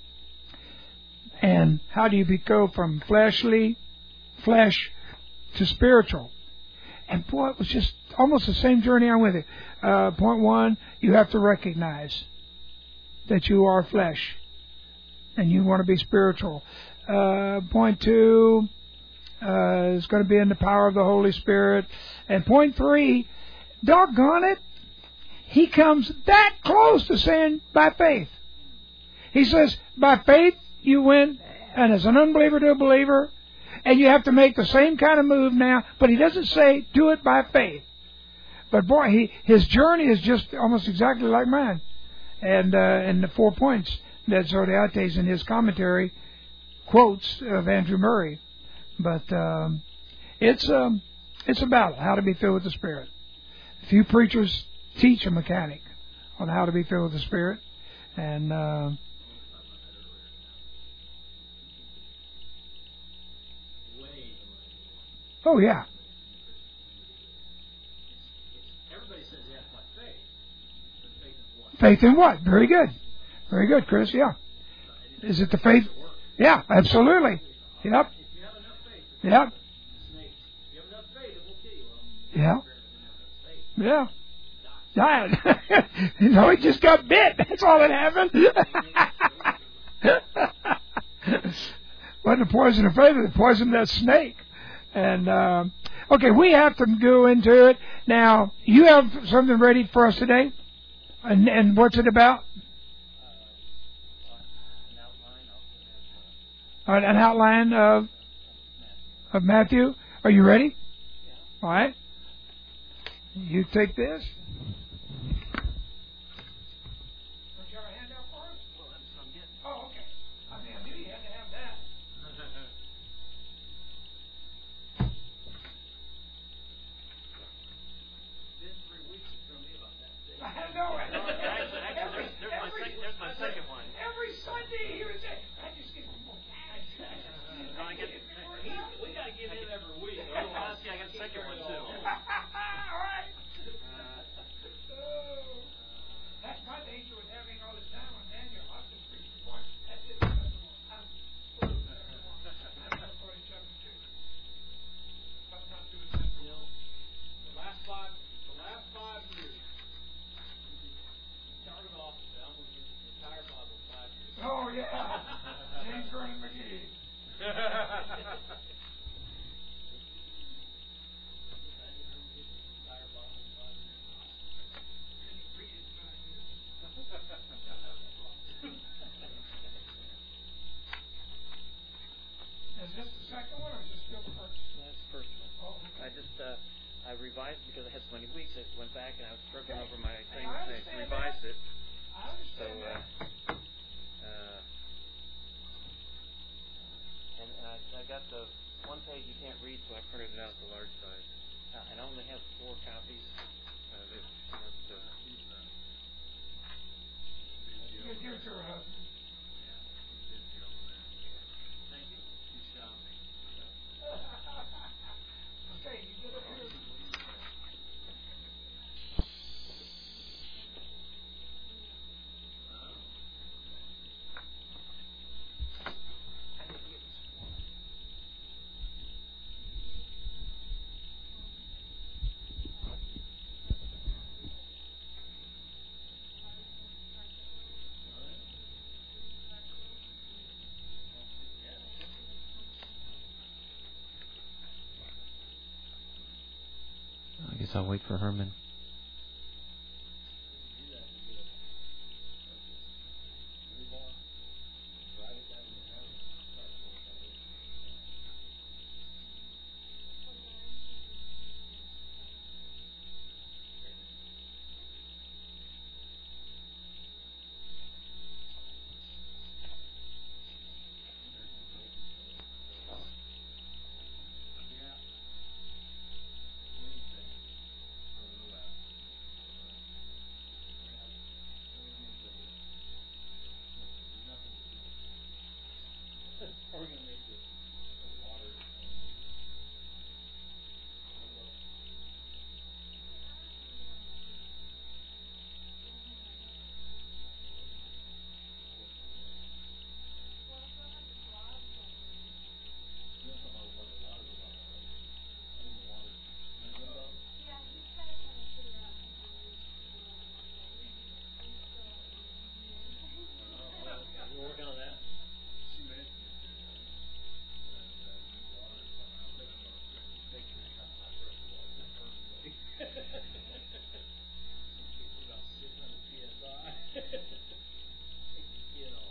Speaker 1: And how do you be, go from fleshly, flesh, to spiritual? And boy, it was just almost the same journey on with it. Uh, point one, you have to recognize that you are flesh. And you want to be spiritual. Uh, point two uh, is going to be in the power of the Holy Spirit. And point three, doggone it, he comes that close to saying by faith. He says, by faith you went, and as an unbeliever to a believer, and you have to make the same kind of move now. But he doesn't say, do it by faith. But boy, he, his journey is just almost exactly like mine. And, uh, and the four points that Zodhiates in his commentary quotes of Andrew Murray. But um, it's um, it's a battle, how to be filled with the Spirit. Few preachers teach a mechanic on how to be filled with the Spirit. And uh, oh, yeah.
Speaker 2: Everybody says they have to have faith. But faith in what?
Speaker 1: Faith in what? Very good. Very good, Chris, yeah. Is it the faith? Yeah, absolutely. Yep.
Speaker 2: If you have enough faith,
Speaker 1: Yep.
Speaker 2: snakes. If you have enough faith, it will kill you. Well,
Speaker 1: Yeah. Yeah. Died. You know, he just got bit. That's all that happened. Wasn't the poison of faith, it poisoned that snake. And, uh, okay, we have to go into it. Now, you have something ready for us today? And, and what's it about? An outline of of Matthew. Are you ready? All right. You take this. Don't you have a handout for us?
Speaker 2: Well, that's what I'm getting.
Speaker 1: Oh, okay. I mean, I knew you had to have that.
Speaker 2: Been three weeks. It's going to be about that big.
Speaker 1: I know it.
Speaker 2: Actually, actually, there's, there's, my
Speaker 1: Every-
Speaker 2: second, there's my second one.
Speaker 1: Every Sunday he was saying, I just get more cash.
Speaker 2: No, I get, he, we got to get him every week. Otherwise, see, I got a second one too.
Speaker 1: All right. Oh, that's my danger with having all this time on Daniel. I'll just preach the point. That's it. I'm full of I'm not going to chapter two. I'm not doing that.
Speaker 7: The last five, the last five years, started off, I'm going to get the entire Bible in five years.
Speaker 1: Oh, yeah. James Vernon McGee. Is this the second one or is this still the first?
Speaker 2: That's the first one.
Speaker 1: Oh, okay.
Speaker 2: I just uh, I revised because I had so many weeks. I went back and I was working over my thing.
Speaker 1: I
Speaker 2: I
Speaker 1: understand
Speaker 2: revised
Speaker 1: that.
Speaker 2: it.
Speaker 1: I
Speaker 2: So,
Speaker 1: understand
Speaker 2: uh,
Speaker 1: that.
Speaker 2: uh, and I, I got the one page you can't read, so I printed it out the large size. Uh, and I only have four copies. Uh, that, that, uh,
Speaker 1: You give it to her husband.
Speaker 2: Thank you.
Speaker 1: Okay, you get it here.
Speaker 2: I didn't get this one.
Speaker 8: I guess I'll wait for Herman.
Speaker 2: We're working on that. About six hundred P S I. You know,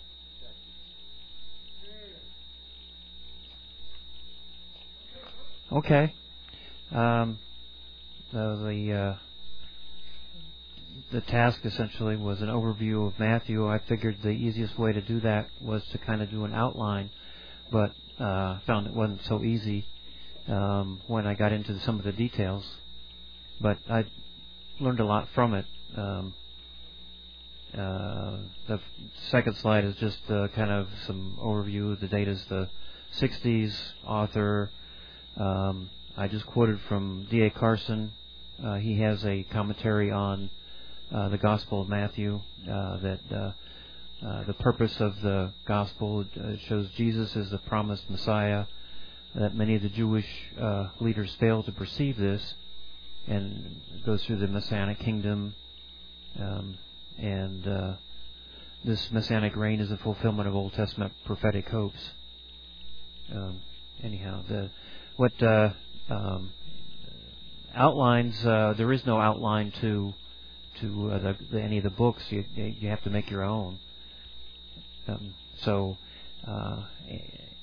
Speaker 8: Okay. Um, the the, uh, the task essentially was an overview of Matthew. I figured the easiest way to do that was to kind of do an outline, but uh, found it wasn't so easy um, when I got into some of the details. But I learned a lot from it. Um, uh, the f- second slide is just uh, kind of some overview. The date is the sixties. Author. Um, I just quoted from D A Carson. Uh, he has a commentary on uh, the Gospel of Matthew uh, that uh, uh, the purpose of the Gospel uh, shows Jesus as the promised Messiah, that many of the Jewish uh, leaders fail to perceive this, and goes through the Messianic kingdom, um, and uh, this Messianic reign is a fulfillment of Old Testament prophetic hopes. Um, anyhow, the what uh, um, outlines uh, there is no outline to to uh, the, the, any of the books. You you have to make your own. Um, so uh,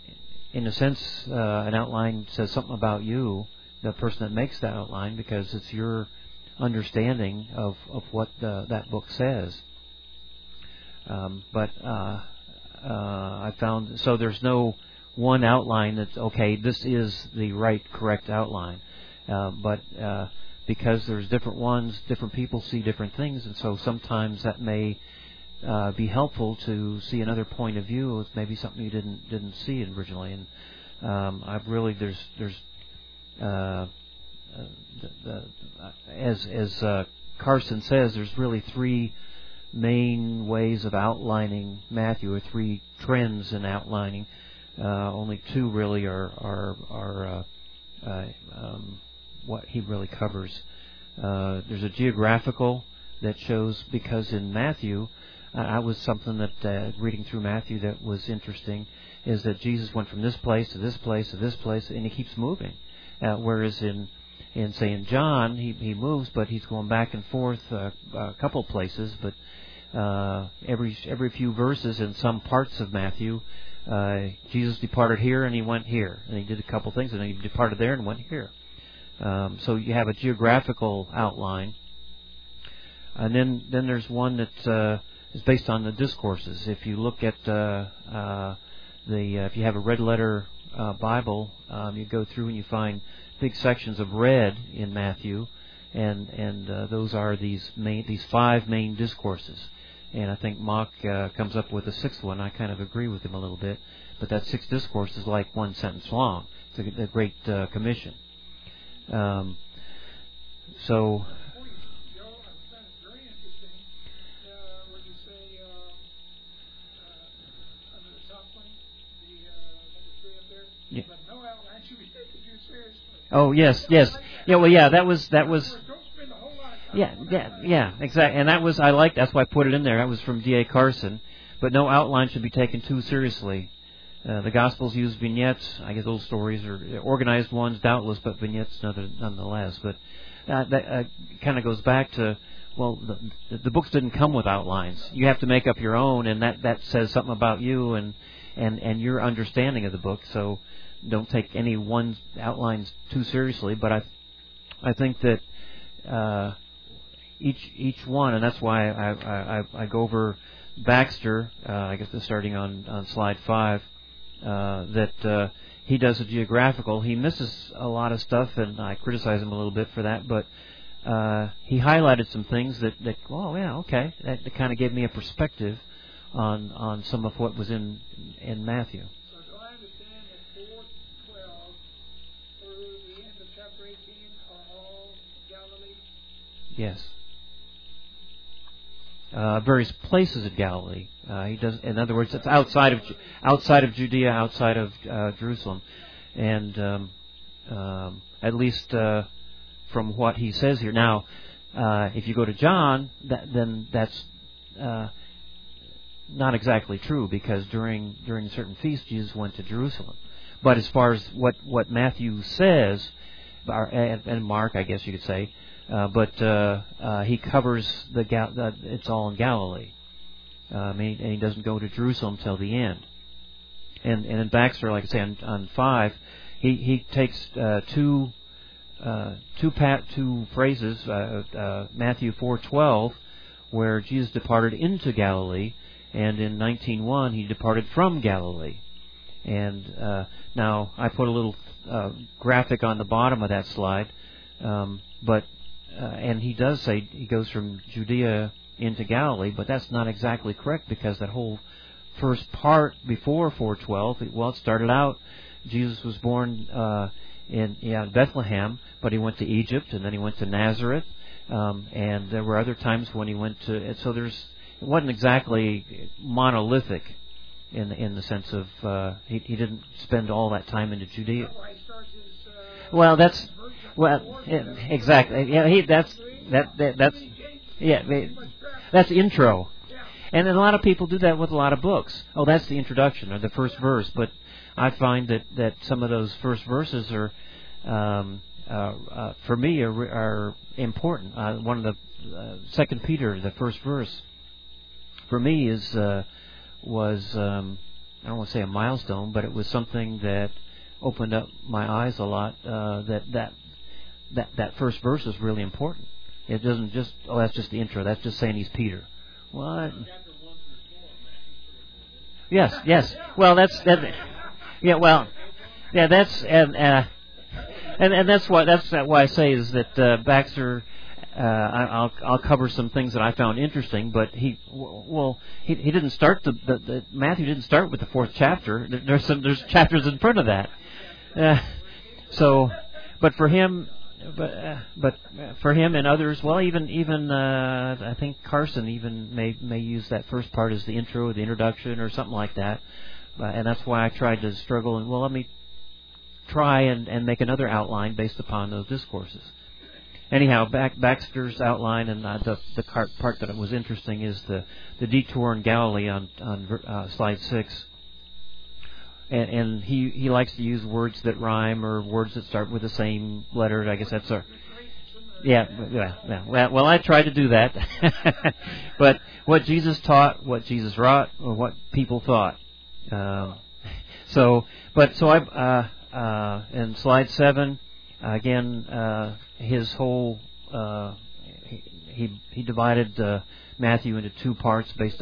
Speaker 8: in a sense, uh, an outline says something about you, the person that makes that outline, because it's your understanding of, of what the, that book says. Um, but uh, uh, I found, so there's no one outline that's, okay, this is the right, correct outline. Uh, but uh, because there's different ones, different people see different things, and so sometimes that may uh, be helpful to see another point of view. It's maybe something you didn't didn't see originally. And um, I've really there's there's uh, the, the, as as uh, Carson says, there's really three main ways of outlining Matthew, or three trends in outlining. Uh, only two really are are are uh, uh, um, what he really covers. Uh, there's a geographical that shows, because in Matthew, uh, I was something that uh, reading through Matthew that was interesting, is that Jesus went from this place to this place to this place, and he keeps moving. Uh, whereas in in say in John, he he moves, but he's going back and forth uh, a couple places, but uh, every every few verses in some parts of Matthew. Uh, Jesus departed here and he went here, and he did a couple things, and then he departed there and went here. Um, so you have a geographical outline, and then then there's one that uh, is based on the discourses. If you look at uh, uh, the uh, if you have a red letter uh, Bible, um, you go through and you find big sections of red in Matthew, and and uh, those are these main these five main discourses. And I think Mock uh, comes up with a sixth one. I kind of agree with him a little bit. But that sixth discourse is like one sentence long. It's a, a great uh, commission. Um, so...
Speaker 1: Joe, I found it very interesting uh, when you say uh, uh, under the top one, the uh, number three up there,
Speaker 8: yeah.
Speaker 1: But no outline should be taken too seriously.
Speaker 8: Oh, yes, yes. Yeah, well, yeah, that was... that was. Yeah, yeah, yeah, exactly. And that was, I liked, that's why I put it in there. That was from D A Carson. But no outline should be taken too seriously. Uh, the Gospels use vignettes. I guess those stories are organized ones, doubtless, but vignettes nonetheless. But uh, that uh, kind of goes back to, well, the, the books didn't come with outlines. You have to make up your own, and that, that says something about you and, and, and your understanding of the book. So don't take any one outlines too seriously. But I I think that uh, each each one, and that's why I I, I go over Baxter. Uh, I guess it's starting on, on slide five. Uh, that uh, he does a geographical. He misses a lot of stuff, and I criticize him a little bit for that. But uh, he highlighted some things that, that oh yeah, okay, that, that kind of gave me a perspective on on some of what was in in Matthew.
Speaker 1: So do I understand that four twelve through the end of chapter eighteen are all Galilee?
Speaker 8: Yes. Uh, various places of Galilee. Uh, he does. In other words, it's outside of outside of Judea, outside of uh, Jerusalem, and um, um, at least uh, from what he says here. Now, uh, if you go to John, that, then that's uh, not exactly true, because during during certain feasts, Jesus went to Jerusalem. But as far as what, what Matthew says, and, and Mark, I guess you could say. Uh, but uh, uh, he covers the, Gal- the it's all in Galilee, um, and, he, and he doesn't go to Jerusalem till the end. And and in Baxter, like I say, on, on five, he he takes uh, two uh, two pat two phrases, uh, uh, Matthew four twelve, where Jesus departed into Galilee, and in nineteen one he departed from Galilee. And uh, now I put a little uh, graphic on the bottom of that slide, um, but. Uh, and he does say he goes from Judea into Galilee, but that's not exactly correct, because that whole first part before four twelve, well, it started out, Jesus was born uh, in yeah, Bethlehem, but he went to Egypt, and then he went to Nazareth, um, and there were other times when he went to, and so there's, it wasn't exactly monolithic in, in the sense of uh, he, he didn't spend all that time into Judea. Well, that's well, exactly. Yeah, he that's that, that that's yeah, that's intro, and a lot of people do that with a lot of books. Oh, that's the introduction or the first verse. But I find that, that some of those first verses are, um, uh, uh, for me, are, are important. Uh, one of the uh, Second Peter, the first verse, for me is uh, was um, I don't want to say a milestone, but it was something that opened up my eyes a lot. Uh, that that that that first verse is really important. It doesn't just oh that's just the intro. That's just saying he's Peter. What? Yes, yes. Well, that's that. Yeah, well, yeah, that's and uh, and and that's what that's why I say is that uh, Baxter. Uh, I, I'll I'll cover some things that I found interesting, but he well he he didn't start the, the, the Matthew didn't start with the fourth chapter. There, there's some there's chapters in front of that. Uh, so, but for him, but uh, but for him and others, well, even even uh, I think Carson even may may use that first part as the intro, the introduction, or something like that. Uh, and that's why I tried to struggle and well, let me try and, and make another outline based upon those discourses. Anyhow, back, Baxter's outline and uh, the, the part that was interesting is the, the detour in Galilee on on uh, slide six. And, and he, he likes to use words that rhyme or words that start with the same letter. I guess that's our yeah yeah, yeah. Well, well, I tried to do that, but what Jesus taught, what Jesus wrought, or what people thought. Um, so, but so I uh, uh, in slide seven. Uh, again, uh, his whole uh, he, he he divided uh, Matthew into two parts based on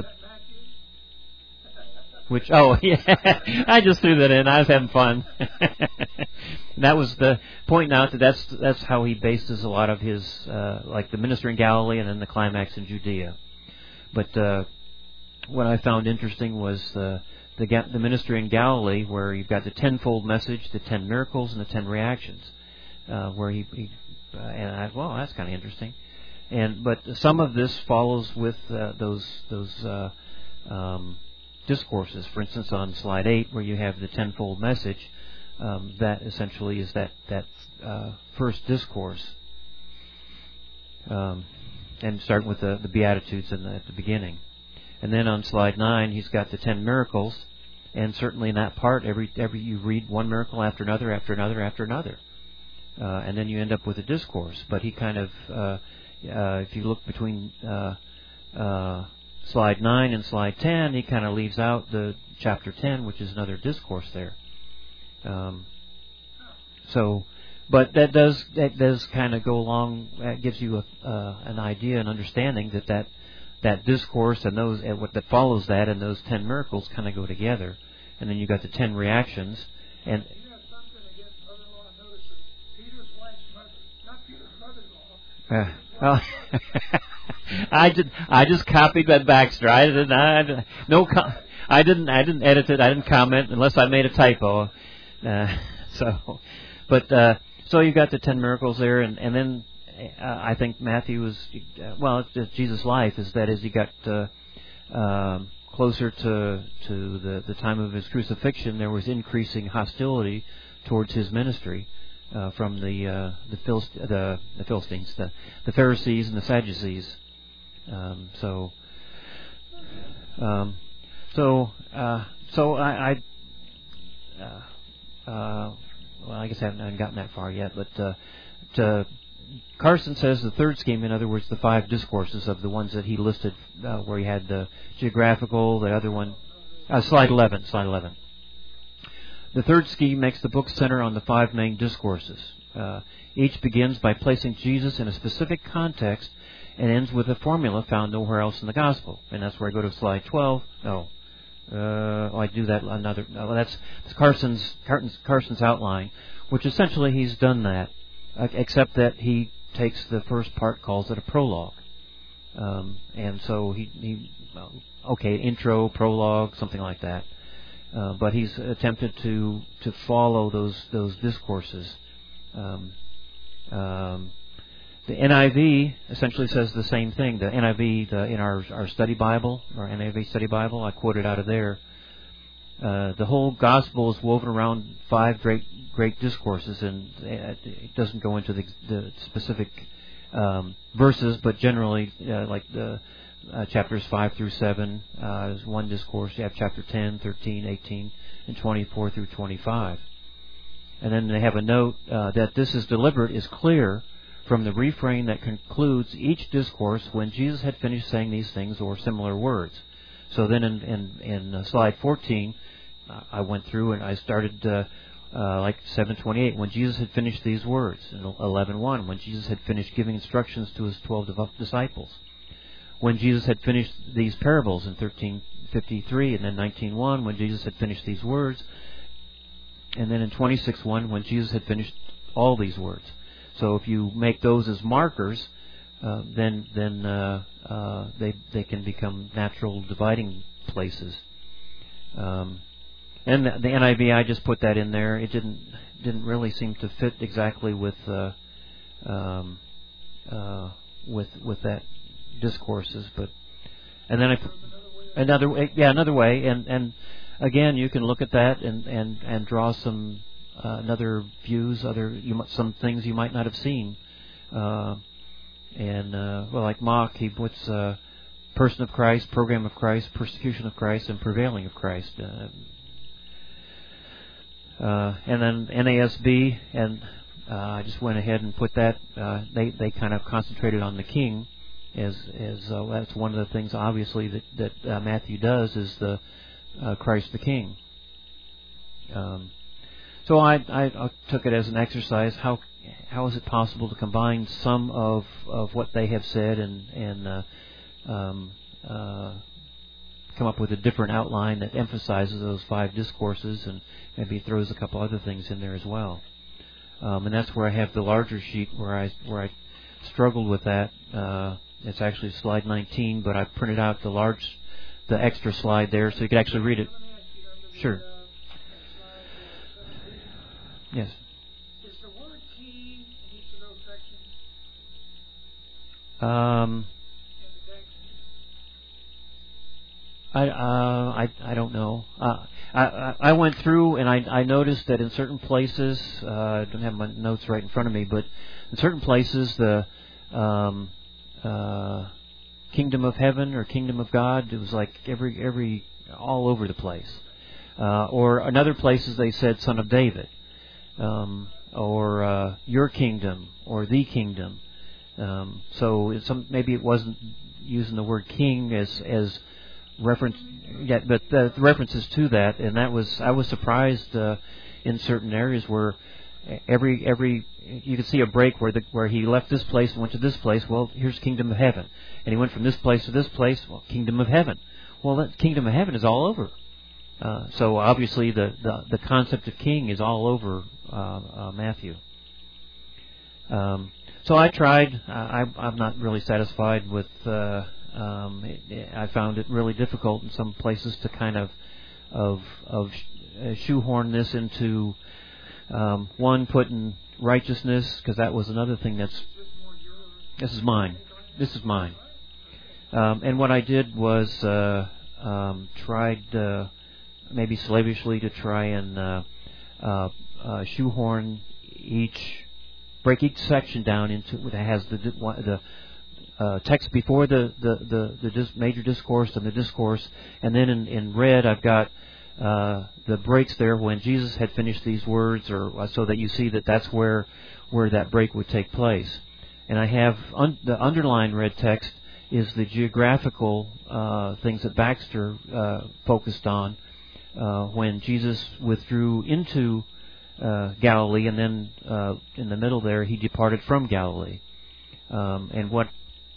Speaker 8: which oh yeah I just threw that in. I was having fun. That was the pointing out that that's that's how he bases a lot of his uh, like the ministry in Galilee and then the climax in Judea. But uh, what I found interesting was the the the ministry in Galilee, where you've got the tenfold message, the ten miracles, and the ten reactions. Uh, where he, he uh, and I well that's kind of interesting, and but some of this follows with uh, those those uh, um, discourses. For instance, on slide eight, where you have the tenfold message, um, that essentially is that that uh, first discourse, um, and starting with the, the Beatitudes in the, at the beginning, and then on slide nine, he's got the ten miracles, and certainly in that part, every every you read one miracle after another, after another, after another. Uh, and then you end up with a discourse. But he kind of, uh, uh, if you look between uh, uh, slide nine and slide ten, he kind of leaves out the chapter ten, which is another discourse there. Um, so, but that does that does kind of go along. That gives you a, uh, an idea, an understanding that that, that discourse and those and what that follows that and those ten miracles kind of go together. And then you got the ten reactions and. Uh, well, I did. I just copied that Baxter. I didn't. I, no. Com- I didn't. I didn't edit it. I didn't comment unless I made a typo. Uh, so, but uh, so you got the ten miracles there, and and then uh, I think Matthew was uh, well. It's just Jesus' life is that as he got uh, um, closer to to the the time of his crucifixion, there was increasing hostility towards his ministry. Uh, from the uh, the, Philist- the the Philistines, the the Pharisees and the Sadducees. Um, so um, so uh, so I, I uh, uh, well I guess I haven't, I haven't gotten that far yet. But uh, to, Carson says the third scheme, in other words, the five discourses of the ones that he listed, uh, where he had the geographical, the other one, uh, slide eleven, slide eleven. The third scheme makes the book center on the five main discourses. Uh, each begins by placing Jesus in a specific context and ends with a formula found nowhere else in the gospel. And that's where I go to slide twelve. No, uh, oh, I do that another. No, that's, that's Carson's, Carson's Carson's outline, which essentially he's done that, uh, except that he takes the first part, calls it a prologue, um, and so he, he well, okay, intro, prologue, something like that. Uh, but he's attempted to, to follow those those discourses. Um, um, the N I V essentially says the same thing. The N I V the, in our our study Bible, our N I V study Bible, I quoted out of there. Uh, the whole gospel is woven around five great great discourses, and it doesn't go into the, the specific um, verses, but generally uh, like the. Uh, chapters five through seven uh, is one discourse. You have chapter ten, thirteen, eighteen, and twenty-four through twenty-five. And then they have a note uh, that this is deliberate is clear from the refrain that concludes each discourse when Jesus had finished saying these things or similar words. So then in, in, in uh, slide fourteen, I went through and I started uh, uh, like seven twenty-eight, when Jesus had finished these words, and eleven one, when Jesus had finished giving instructions to his twelve disciples, when Jesus had finished these parables in thirteen fifty-three, and then nineteen one, when Jesus had finished these words, and then in twenty-six one, when Jesus had finished all these words. So if you make those as markers, uh, then then uh, uh, they they can become natural dividing places. Um, and the, the N I V, I just put that in there. It didn't didn't really seem to fit exactly with uh, um, uh, with with that discourses, but and then I another way, yeah, another way, and and again, you can look at that and and and draw some. Uh, another views, other you might, some things you might not have seen, uh, and uh, well, like Mach, he puts uh, person of Christ, program of Christ, persecution of Christ, and prevailing of Christ, uh, uh, and then N A S B, and uh, I just went ahead and put that. Uh, they they kind of concentrated on the King, as as uh, that's one of the things obviously that that uh, Matthew does is the uh, Christ the King. Um, So I, I, I took it as an exercise. How how is it possible to combine some of, of what they have said and and uh, um, uh, come up with a different outline that emphasizes those five discourses and maybe throws a couple other things in there as well. Um, and that's where I have the larger sheet where I where I struggled with that. Uh, it's actually slide nineteen, but I printed out the large, the extra slide there so you could actually read it. Sure. Yes.
Speaker 7: Is the word king in each of those sections?
Speaker 8: Um,
Speaker 7: In the text?
Speaker 8: I uh, I I don't know. Uh, I I went through and I I noticed that in certain places, uh, I don't have my notes right in front of me, but in certain places the um, uh, kingdom of heaven or kingdom of God, it was like every every all over the place. Uh, or in other places they said son of David. Um, or uh, your kingdom, or the kingdom. Um, so it's some, maybe it wasn't using the word king as as reference yet, but the, the references to that, and that was I was surprised uh, in certain areas where every every you could see a break where the where he left this place and went to this place. Well, here's kingdom of heaven, and he went from this place to this place. Well, kingdom of heaven. Well, that kingdom of heaven is all over. Uh, so obviously the, the, the concept of king is all over uh, uh, Matthew. Um, so I tried. I, I'm not really satisfied with. Uh, um, it, it, I found it really difficult in some places to kind of of of shoehorn this into um, one putting righteousness, because that was another thing that's. This is mine. This is mine. Um, and what I did was uh, um, tried. Uh, maybe slavishly to try and uh, uh, uh, shoehorn each, break each section down into that has the the uh, text before the the the, the dis- major discourse and the discourse, and then in, in red I've got uh, the breaks there when Jesus had finished these words, or so that you see that that's where where that break would take place. And I have un- the underlined red text is the geographical uh, things that Baxter uh, focused on. Uh, when Jesus withdrew into uh, Galilee, and then uh, in the middle there, he departed from Galilee. Um, and what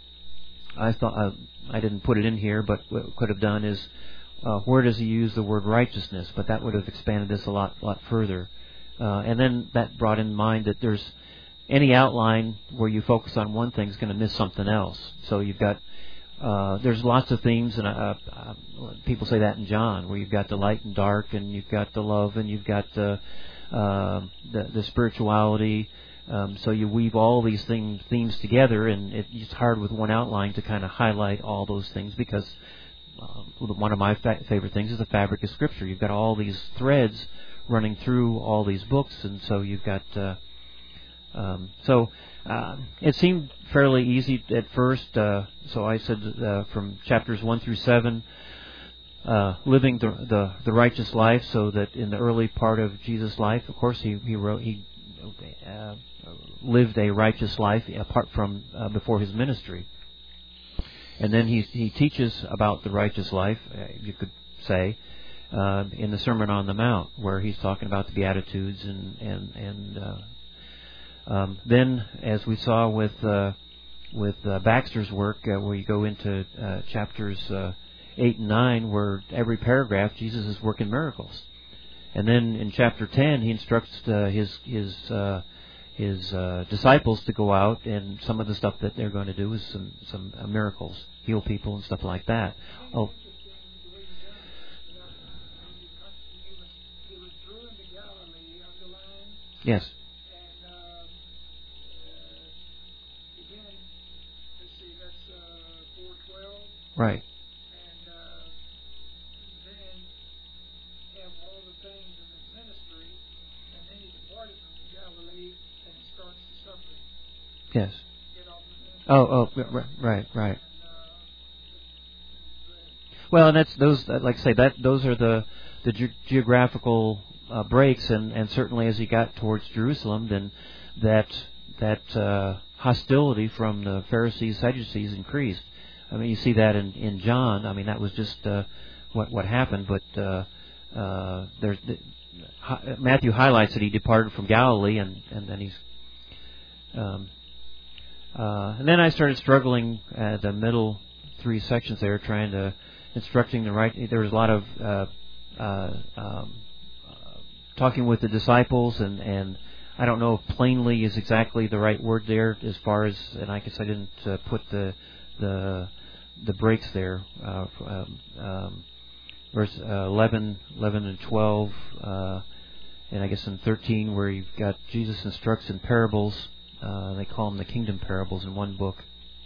Speaker 8: I thought, uh, I didn't put it in here, but what I could have done is, uh, where does he use the word righteousness? But that would have expanded this a lot, lot further. Uh, and then that brought in mind that there's any outline where you focus on one thing is going to miss something else. So you've got Uh, there's lots of themes, and uh, uh, people say that in John, where you've got the light and dark, and you've got the love, and you've got the uh, the, the spirituality. Um, so you weave all these things, themes together, and it, it's hard with one outline to kind of highlight all those things, because uh, one of my fa- favorite things is the fabric of Scripture. You've got all these threads running through all these books, and so you've got uh, um, so. Uh, it seemed fairly easy at first, uh, so I said uh, from chapters one through seven, uh, living the, the the righteous life, so that in the early part of Jesus' life, of course, he he wrote he uh, lived a righteous life apart from uh, before his ministry, and then he he teaches about the righteous life, uh, you could say, uh, in the Sermon on the Mount, where he's talking about the Beatitudes, and and and uh, um, then, as we saw with uh, with uh, Baxter's work, uh, where you go into uh, chapters uh, eight and nine, where every paragraph Jesus is working miracles, and then in chapter ten he instructs uh, his his uh, his uh, disciples to go out, and some of the stuff that they're going to do is some some uh, miracles, heal people and stuff like that. Oh. Yes.
Speaker 1: And uh, uh, again, let's see, that's uh, four twelve.
Speaker 8: Right.
Speaker 1: And uh, then have all the things in his ministry, and then he departed from Galilee and he starts the suffering.
Speaker 8: Yes.
Speaker 1: Get off the ministry.
Speaker 8: Oh, oh, right, right, right. Well, and that's those. Like I say, that those are the the ge- geographical uh, breaks, and, and certainly as he got towards Jerusalem, then that that uh, hostility from the Pharisees, Sadducees increased. I mean, you see that in, in John. I mean, that was just uh, what what happened. But uh, uh, there's the, hi, Matthew highlights that he departed from Galilee, and and then he's. Um, uh, and then I started struggling at the middle three sections there, trying to. Instructing the right. There was a lot of uh, uh, um, uh, talking with the disciples, and, and I don't know if plainly is exactly the right word there. As far as, and I guess I didn't uh, put the the the breaks there. Uh, um, um, verse uh, eleven, eleven and twelve, uh, and I guess in thirteen, where you've got Jesus instructs in parables. Uh, they call them the kingdom parables in one book.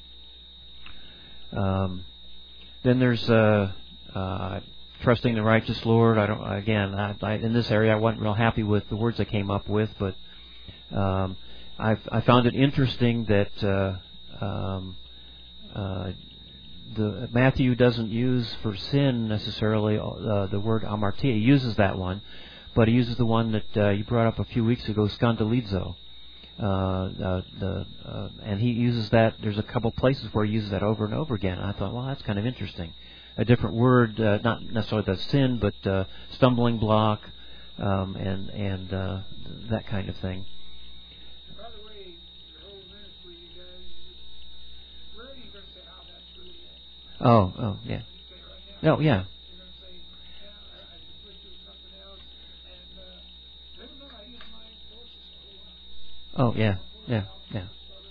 Speaker 8: Um, Then there's uh, uh, trusting the righteous Lord. I don't. Again, I, I, in this area, I wasn't real happy with the words I came up with, but um, I've, I found it interesting that uh, um, uh, the Matthew doesn't use for sin necessarily uh, the word amartia. He uses that one, but he uses the one that uh, you brought up a few weeks ago, scandalizo. Uh, uh, the uh, and he uses that. There's a couple places where he uses that over and over again. And I thought, well, that's kind of interesting. A different word, uh, not necessarily the sin, but uh, stumbling block, um, and and uh, that kind of thing.
Speaker 1: By the way, your whole ministry, you guys, where are you going to say how that's really at?
Speaker 8: Oh, oh, yeah.
Speaker 1: You say it right now.
Speaker 8: Oh, yeah.
Speaker 1: You're going to say, yeah, I, I just wish there was something else, and uh, let me know I use my forces a whole lot.
Speaker 8: Oh, yeah, yeah, yeah.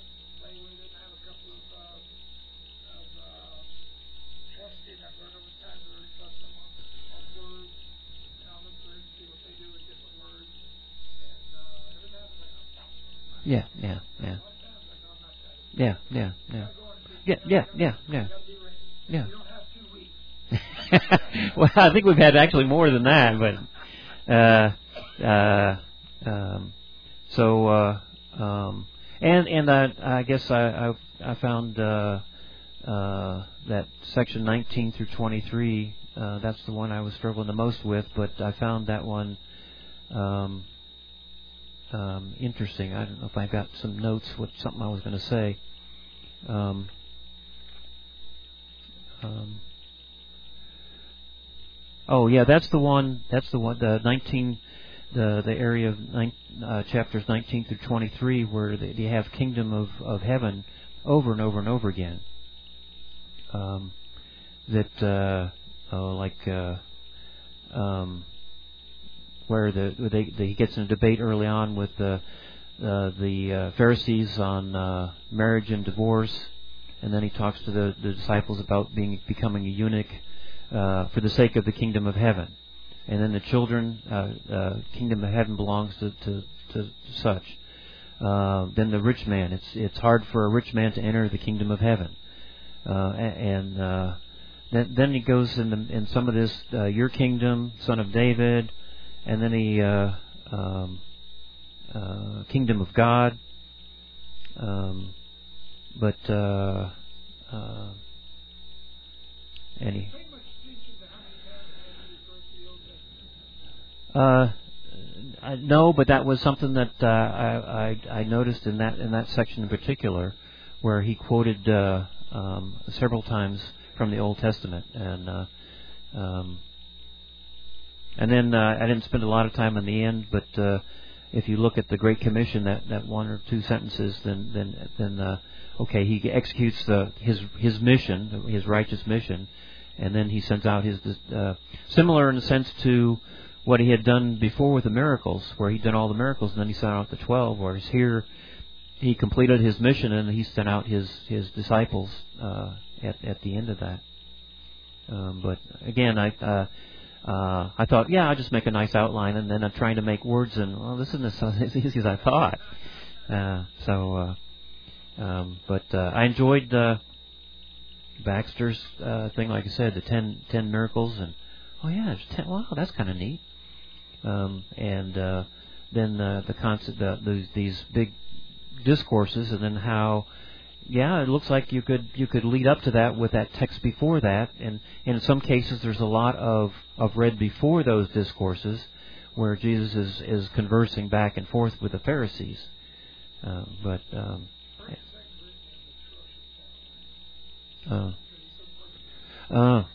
Speaker 8: Yeah, yeah, yeah. Yeah, yeah, yeah. Yeah, yeah, yeah, yeah. Yeah. Well, I think we've had actually more than that, but uh, uh, um, so uh, um, and and I, I guess I I, I found uh, uh, that section nineteen through twenty-three. Uh, that's the one I was struggling the most with, but I found that one um, um, interesting. I don't know if I got some notes. What something I was going to say. Um, um, oh yeah, that's the one. That's the one. The nineteen, the the area of nine, uh, chapters nineteen through twenty-three, where they, they have kingdom of, of heaven over and over and over again. Um, that uh, uh, like uh, um, where the they, they he gets in a debate early on with the uh, the uh, Pharisees on uh, marriage and divorce, and then he talks to the, the disciples about being becoming a eunuch uh, for the sake of the kingdom of heaven, and then the children, uh, uh, kingdom of heaven belongs to to, to such. Uh, then the rich man, it's it's hard for a rich man to enter the kingdom of heaven, uh, and uh, then then he goes in the, in some of this uh, your kingdom, son of David, and then he uh, um, uh, kingdom of God. Um, but uh, uh, any uh, I, no, but that was something that uh, I, I I noticed in that in that section in particular, where he quoted uh, um, several times from the Old Testament, and uh, um, and then uh, I didn't spend a lot of time in the end, but uh, if you look at the Great Commission, that, that one or two sentences, then then then uh, okay, he executes the his his mission, his righteous mission, and then he sends out his uh, similar in a sense to what he had done before with the miracles, where he'd done all the miracles, and then he sent out the twelve. Whereas here, he completed his mission, and he sent out his his disciples uh, at at the end of that. Um, but again, I. Uh, Uh, I thought, yeah, I'll just make a nice outline, and then I'm trying to make words, and well, this isn't as easy as I thought. Uh, so, uh, um, but uh, I enjoyed uh, Baxter's uh, thing, like I said, the ten, ten miracles, and oh yeah, there's ten. Wow, that's kind of neat. Um, and uh, then uh, the concept, the, these, these big discourses, and then how. Yeah, it looks like you could you could lead up to that with that text before that, and, and in some cases there's a lot of, of read before those discourses where Jesus is, is conversing back and forth with the Pharisees. Uh, but um, uh, uh,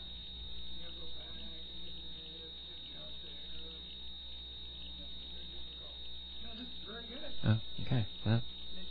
Speaker 8: uh, okay. Uh,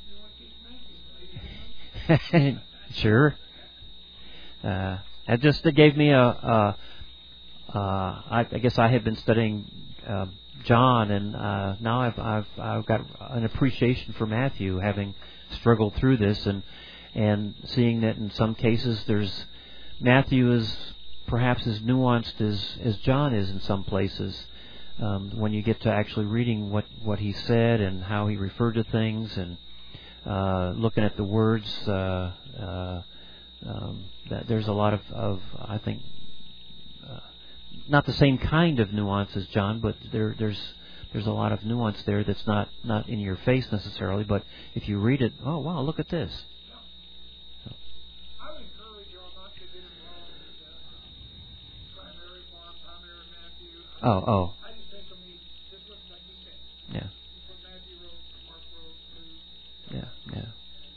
Speaker 8: Sure. Uh, it just it gave me a. a uh, I, I guess I had been studying uh, John, and uh, now I've I've I've got an appreciation for Matthew, having struggled through this, and and seeing that in some cases there's Matthew is perhaps as nuanced as as John is in some places. Um, when you get to actually reading what, what he said and how he referred to things, and Uh, looking at the words, uh, uh, um, that there's a lot of, of I think, uh, not the same kind of nuance as John, but there, there's there's a lot of nuance there that's not, not in your face necessarily. But if you read it, oh wow, look at this. So.
Speaker 1: I would encourage you all not to get involved with the primary Mark, primary Matthew.
Speaker 8: Oh, oh.
Speaker 1: I just think of me, just look like you said.
Speaker 8: Yeah.
Speaker 1: What Matthew wrote, Mark wrote, Luke.
Speaker 8: Yeah, yeah.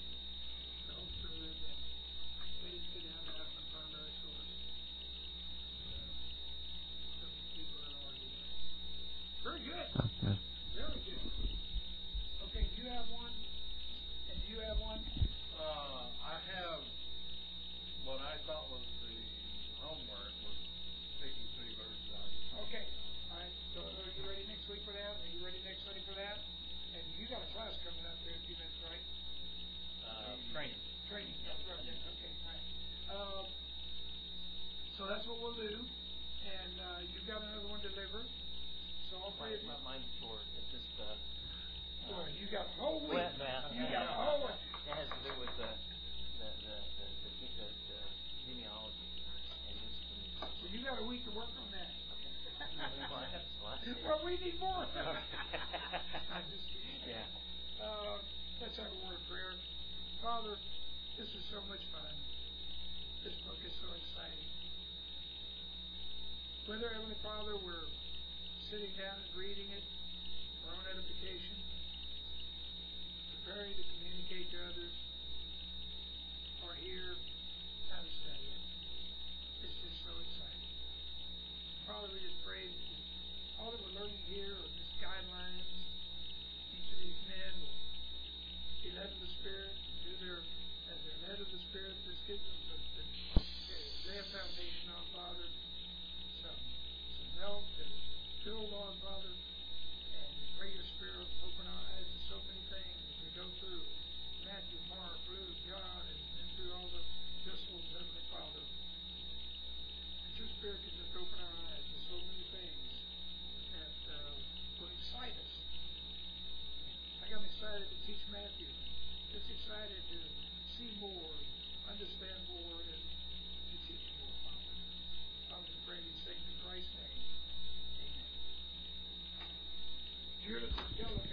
Speaker 1: Very good.
Speaker 8: Oh, yeah.
Speaker 1: Very good. Okay, do you have one? And do you have one?
Speaker 7: Uh, I have what I thought was the homework was picking three verses out.
Speaker 1: Okay. All right. So are you ready next week for that? Are you ready next Sunday for that? And you got a class coming up there in a few minutes, right?
Speaker 2: Uh, training.
Speaker 1: Training. That's right. Yeah. Okay. All right. Um, so that's what we'll do. And uh, you've got another one delivered. So all three of you.
Speaker 2: Mine's short. It's just. Uh,
Speaker 1: Boy, you got a whole week.
Speaker 2: Well, well,
Speaker 1: You got a whole week.
Speaker 2: It has to do with the the the the, the, the, the genealogy and just.
Speaker 1: So you got a week to work on that.
Speaker 2: Well, I have lots.
Speaker 1: Well, we need more. I'm just kidding.
Speaker 2: Yeah.
Speaker 1: Uh, let's have a word of prayer. Father, this is so much fun. This book is so exciting. Whether, Heavenly Father, we're sitting down and reading it, our own edification, preparing to communicate to others, or here, how to study it. It's just so exciting. Father, we just pray that all that we're learning here are just guidelines. Each of these men will be led of the Spirit, do their, as they're led of the Spirit, just give them the, the, their foundation on, Father, some, some help and fill, Lord, Father, and we pray your Spirit open our eyes to so many things as we go through Matthew, Mark, Luke, John, and, and through all the epistles, Heavenly Father. That your Spirit can just open our eyes to so many things that uh, will excite us. Like I'm excited to teach Matthew. Just excited to see more, understand more, and to teach more, Father. Father, we pray these things in Christ's name. Amen. Beautiful,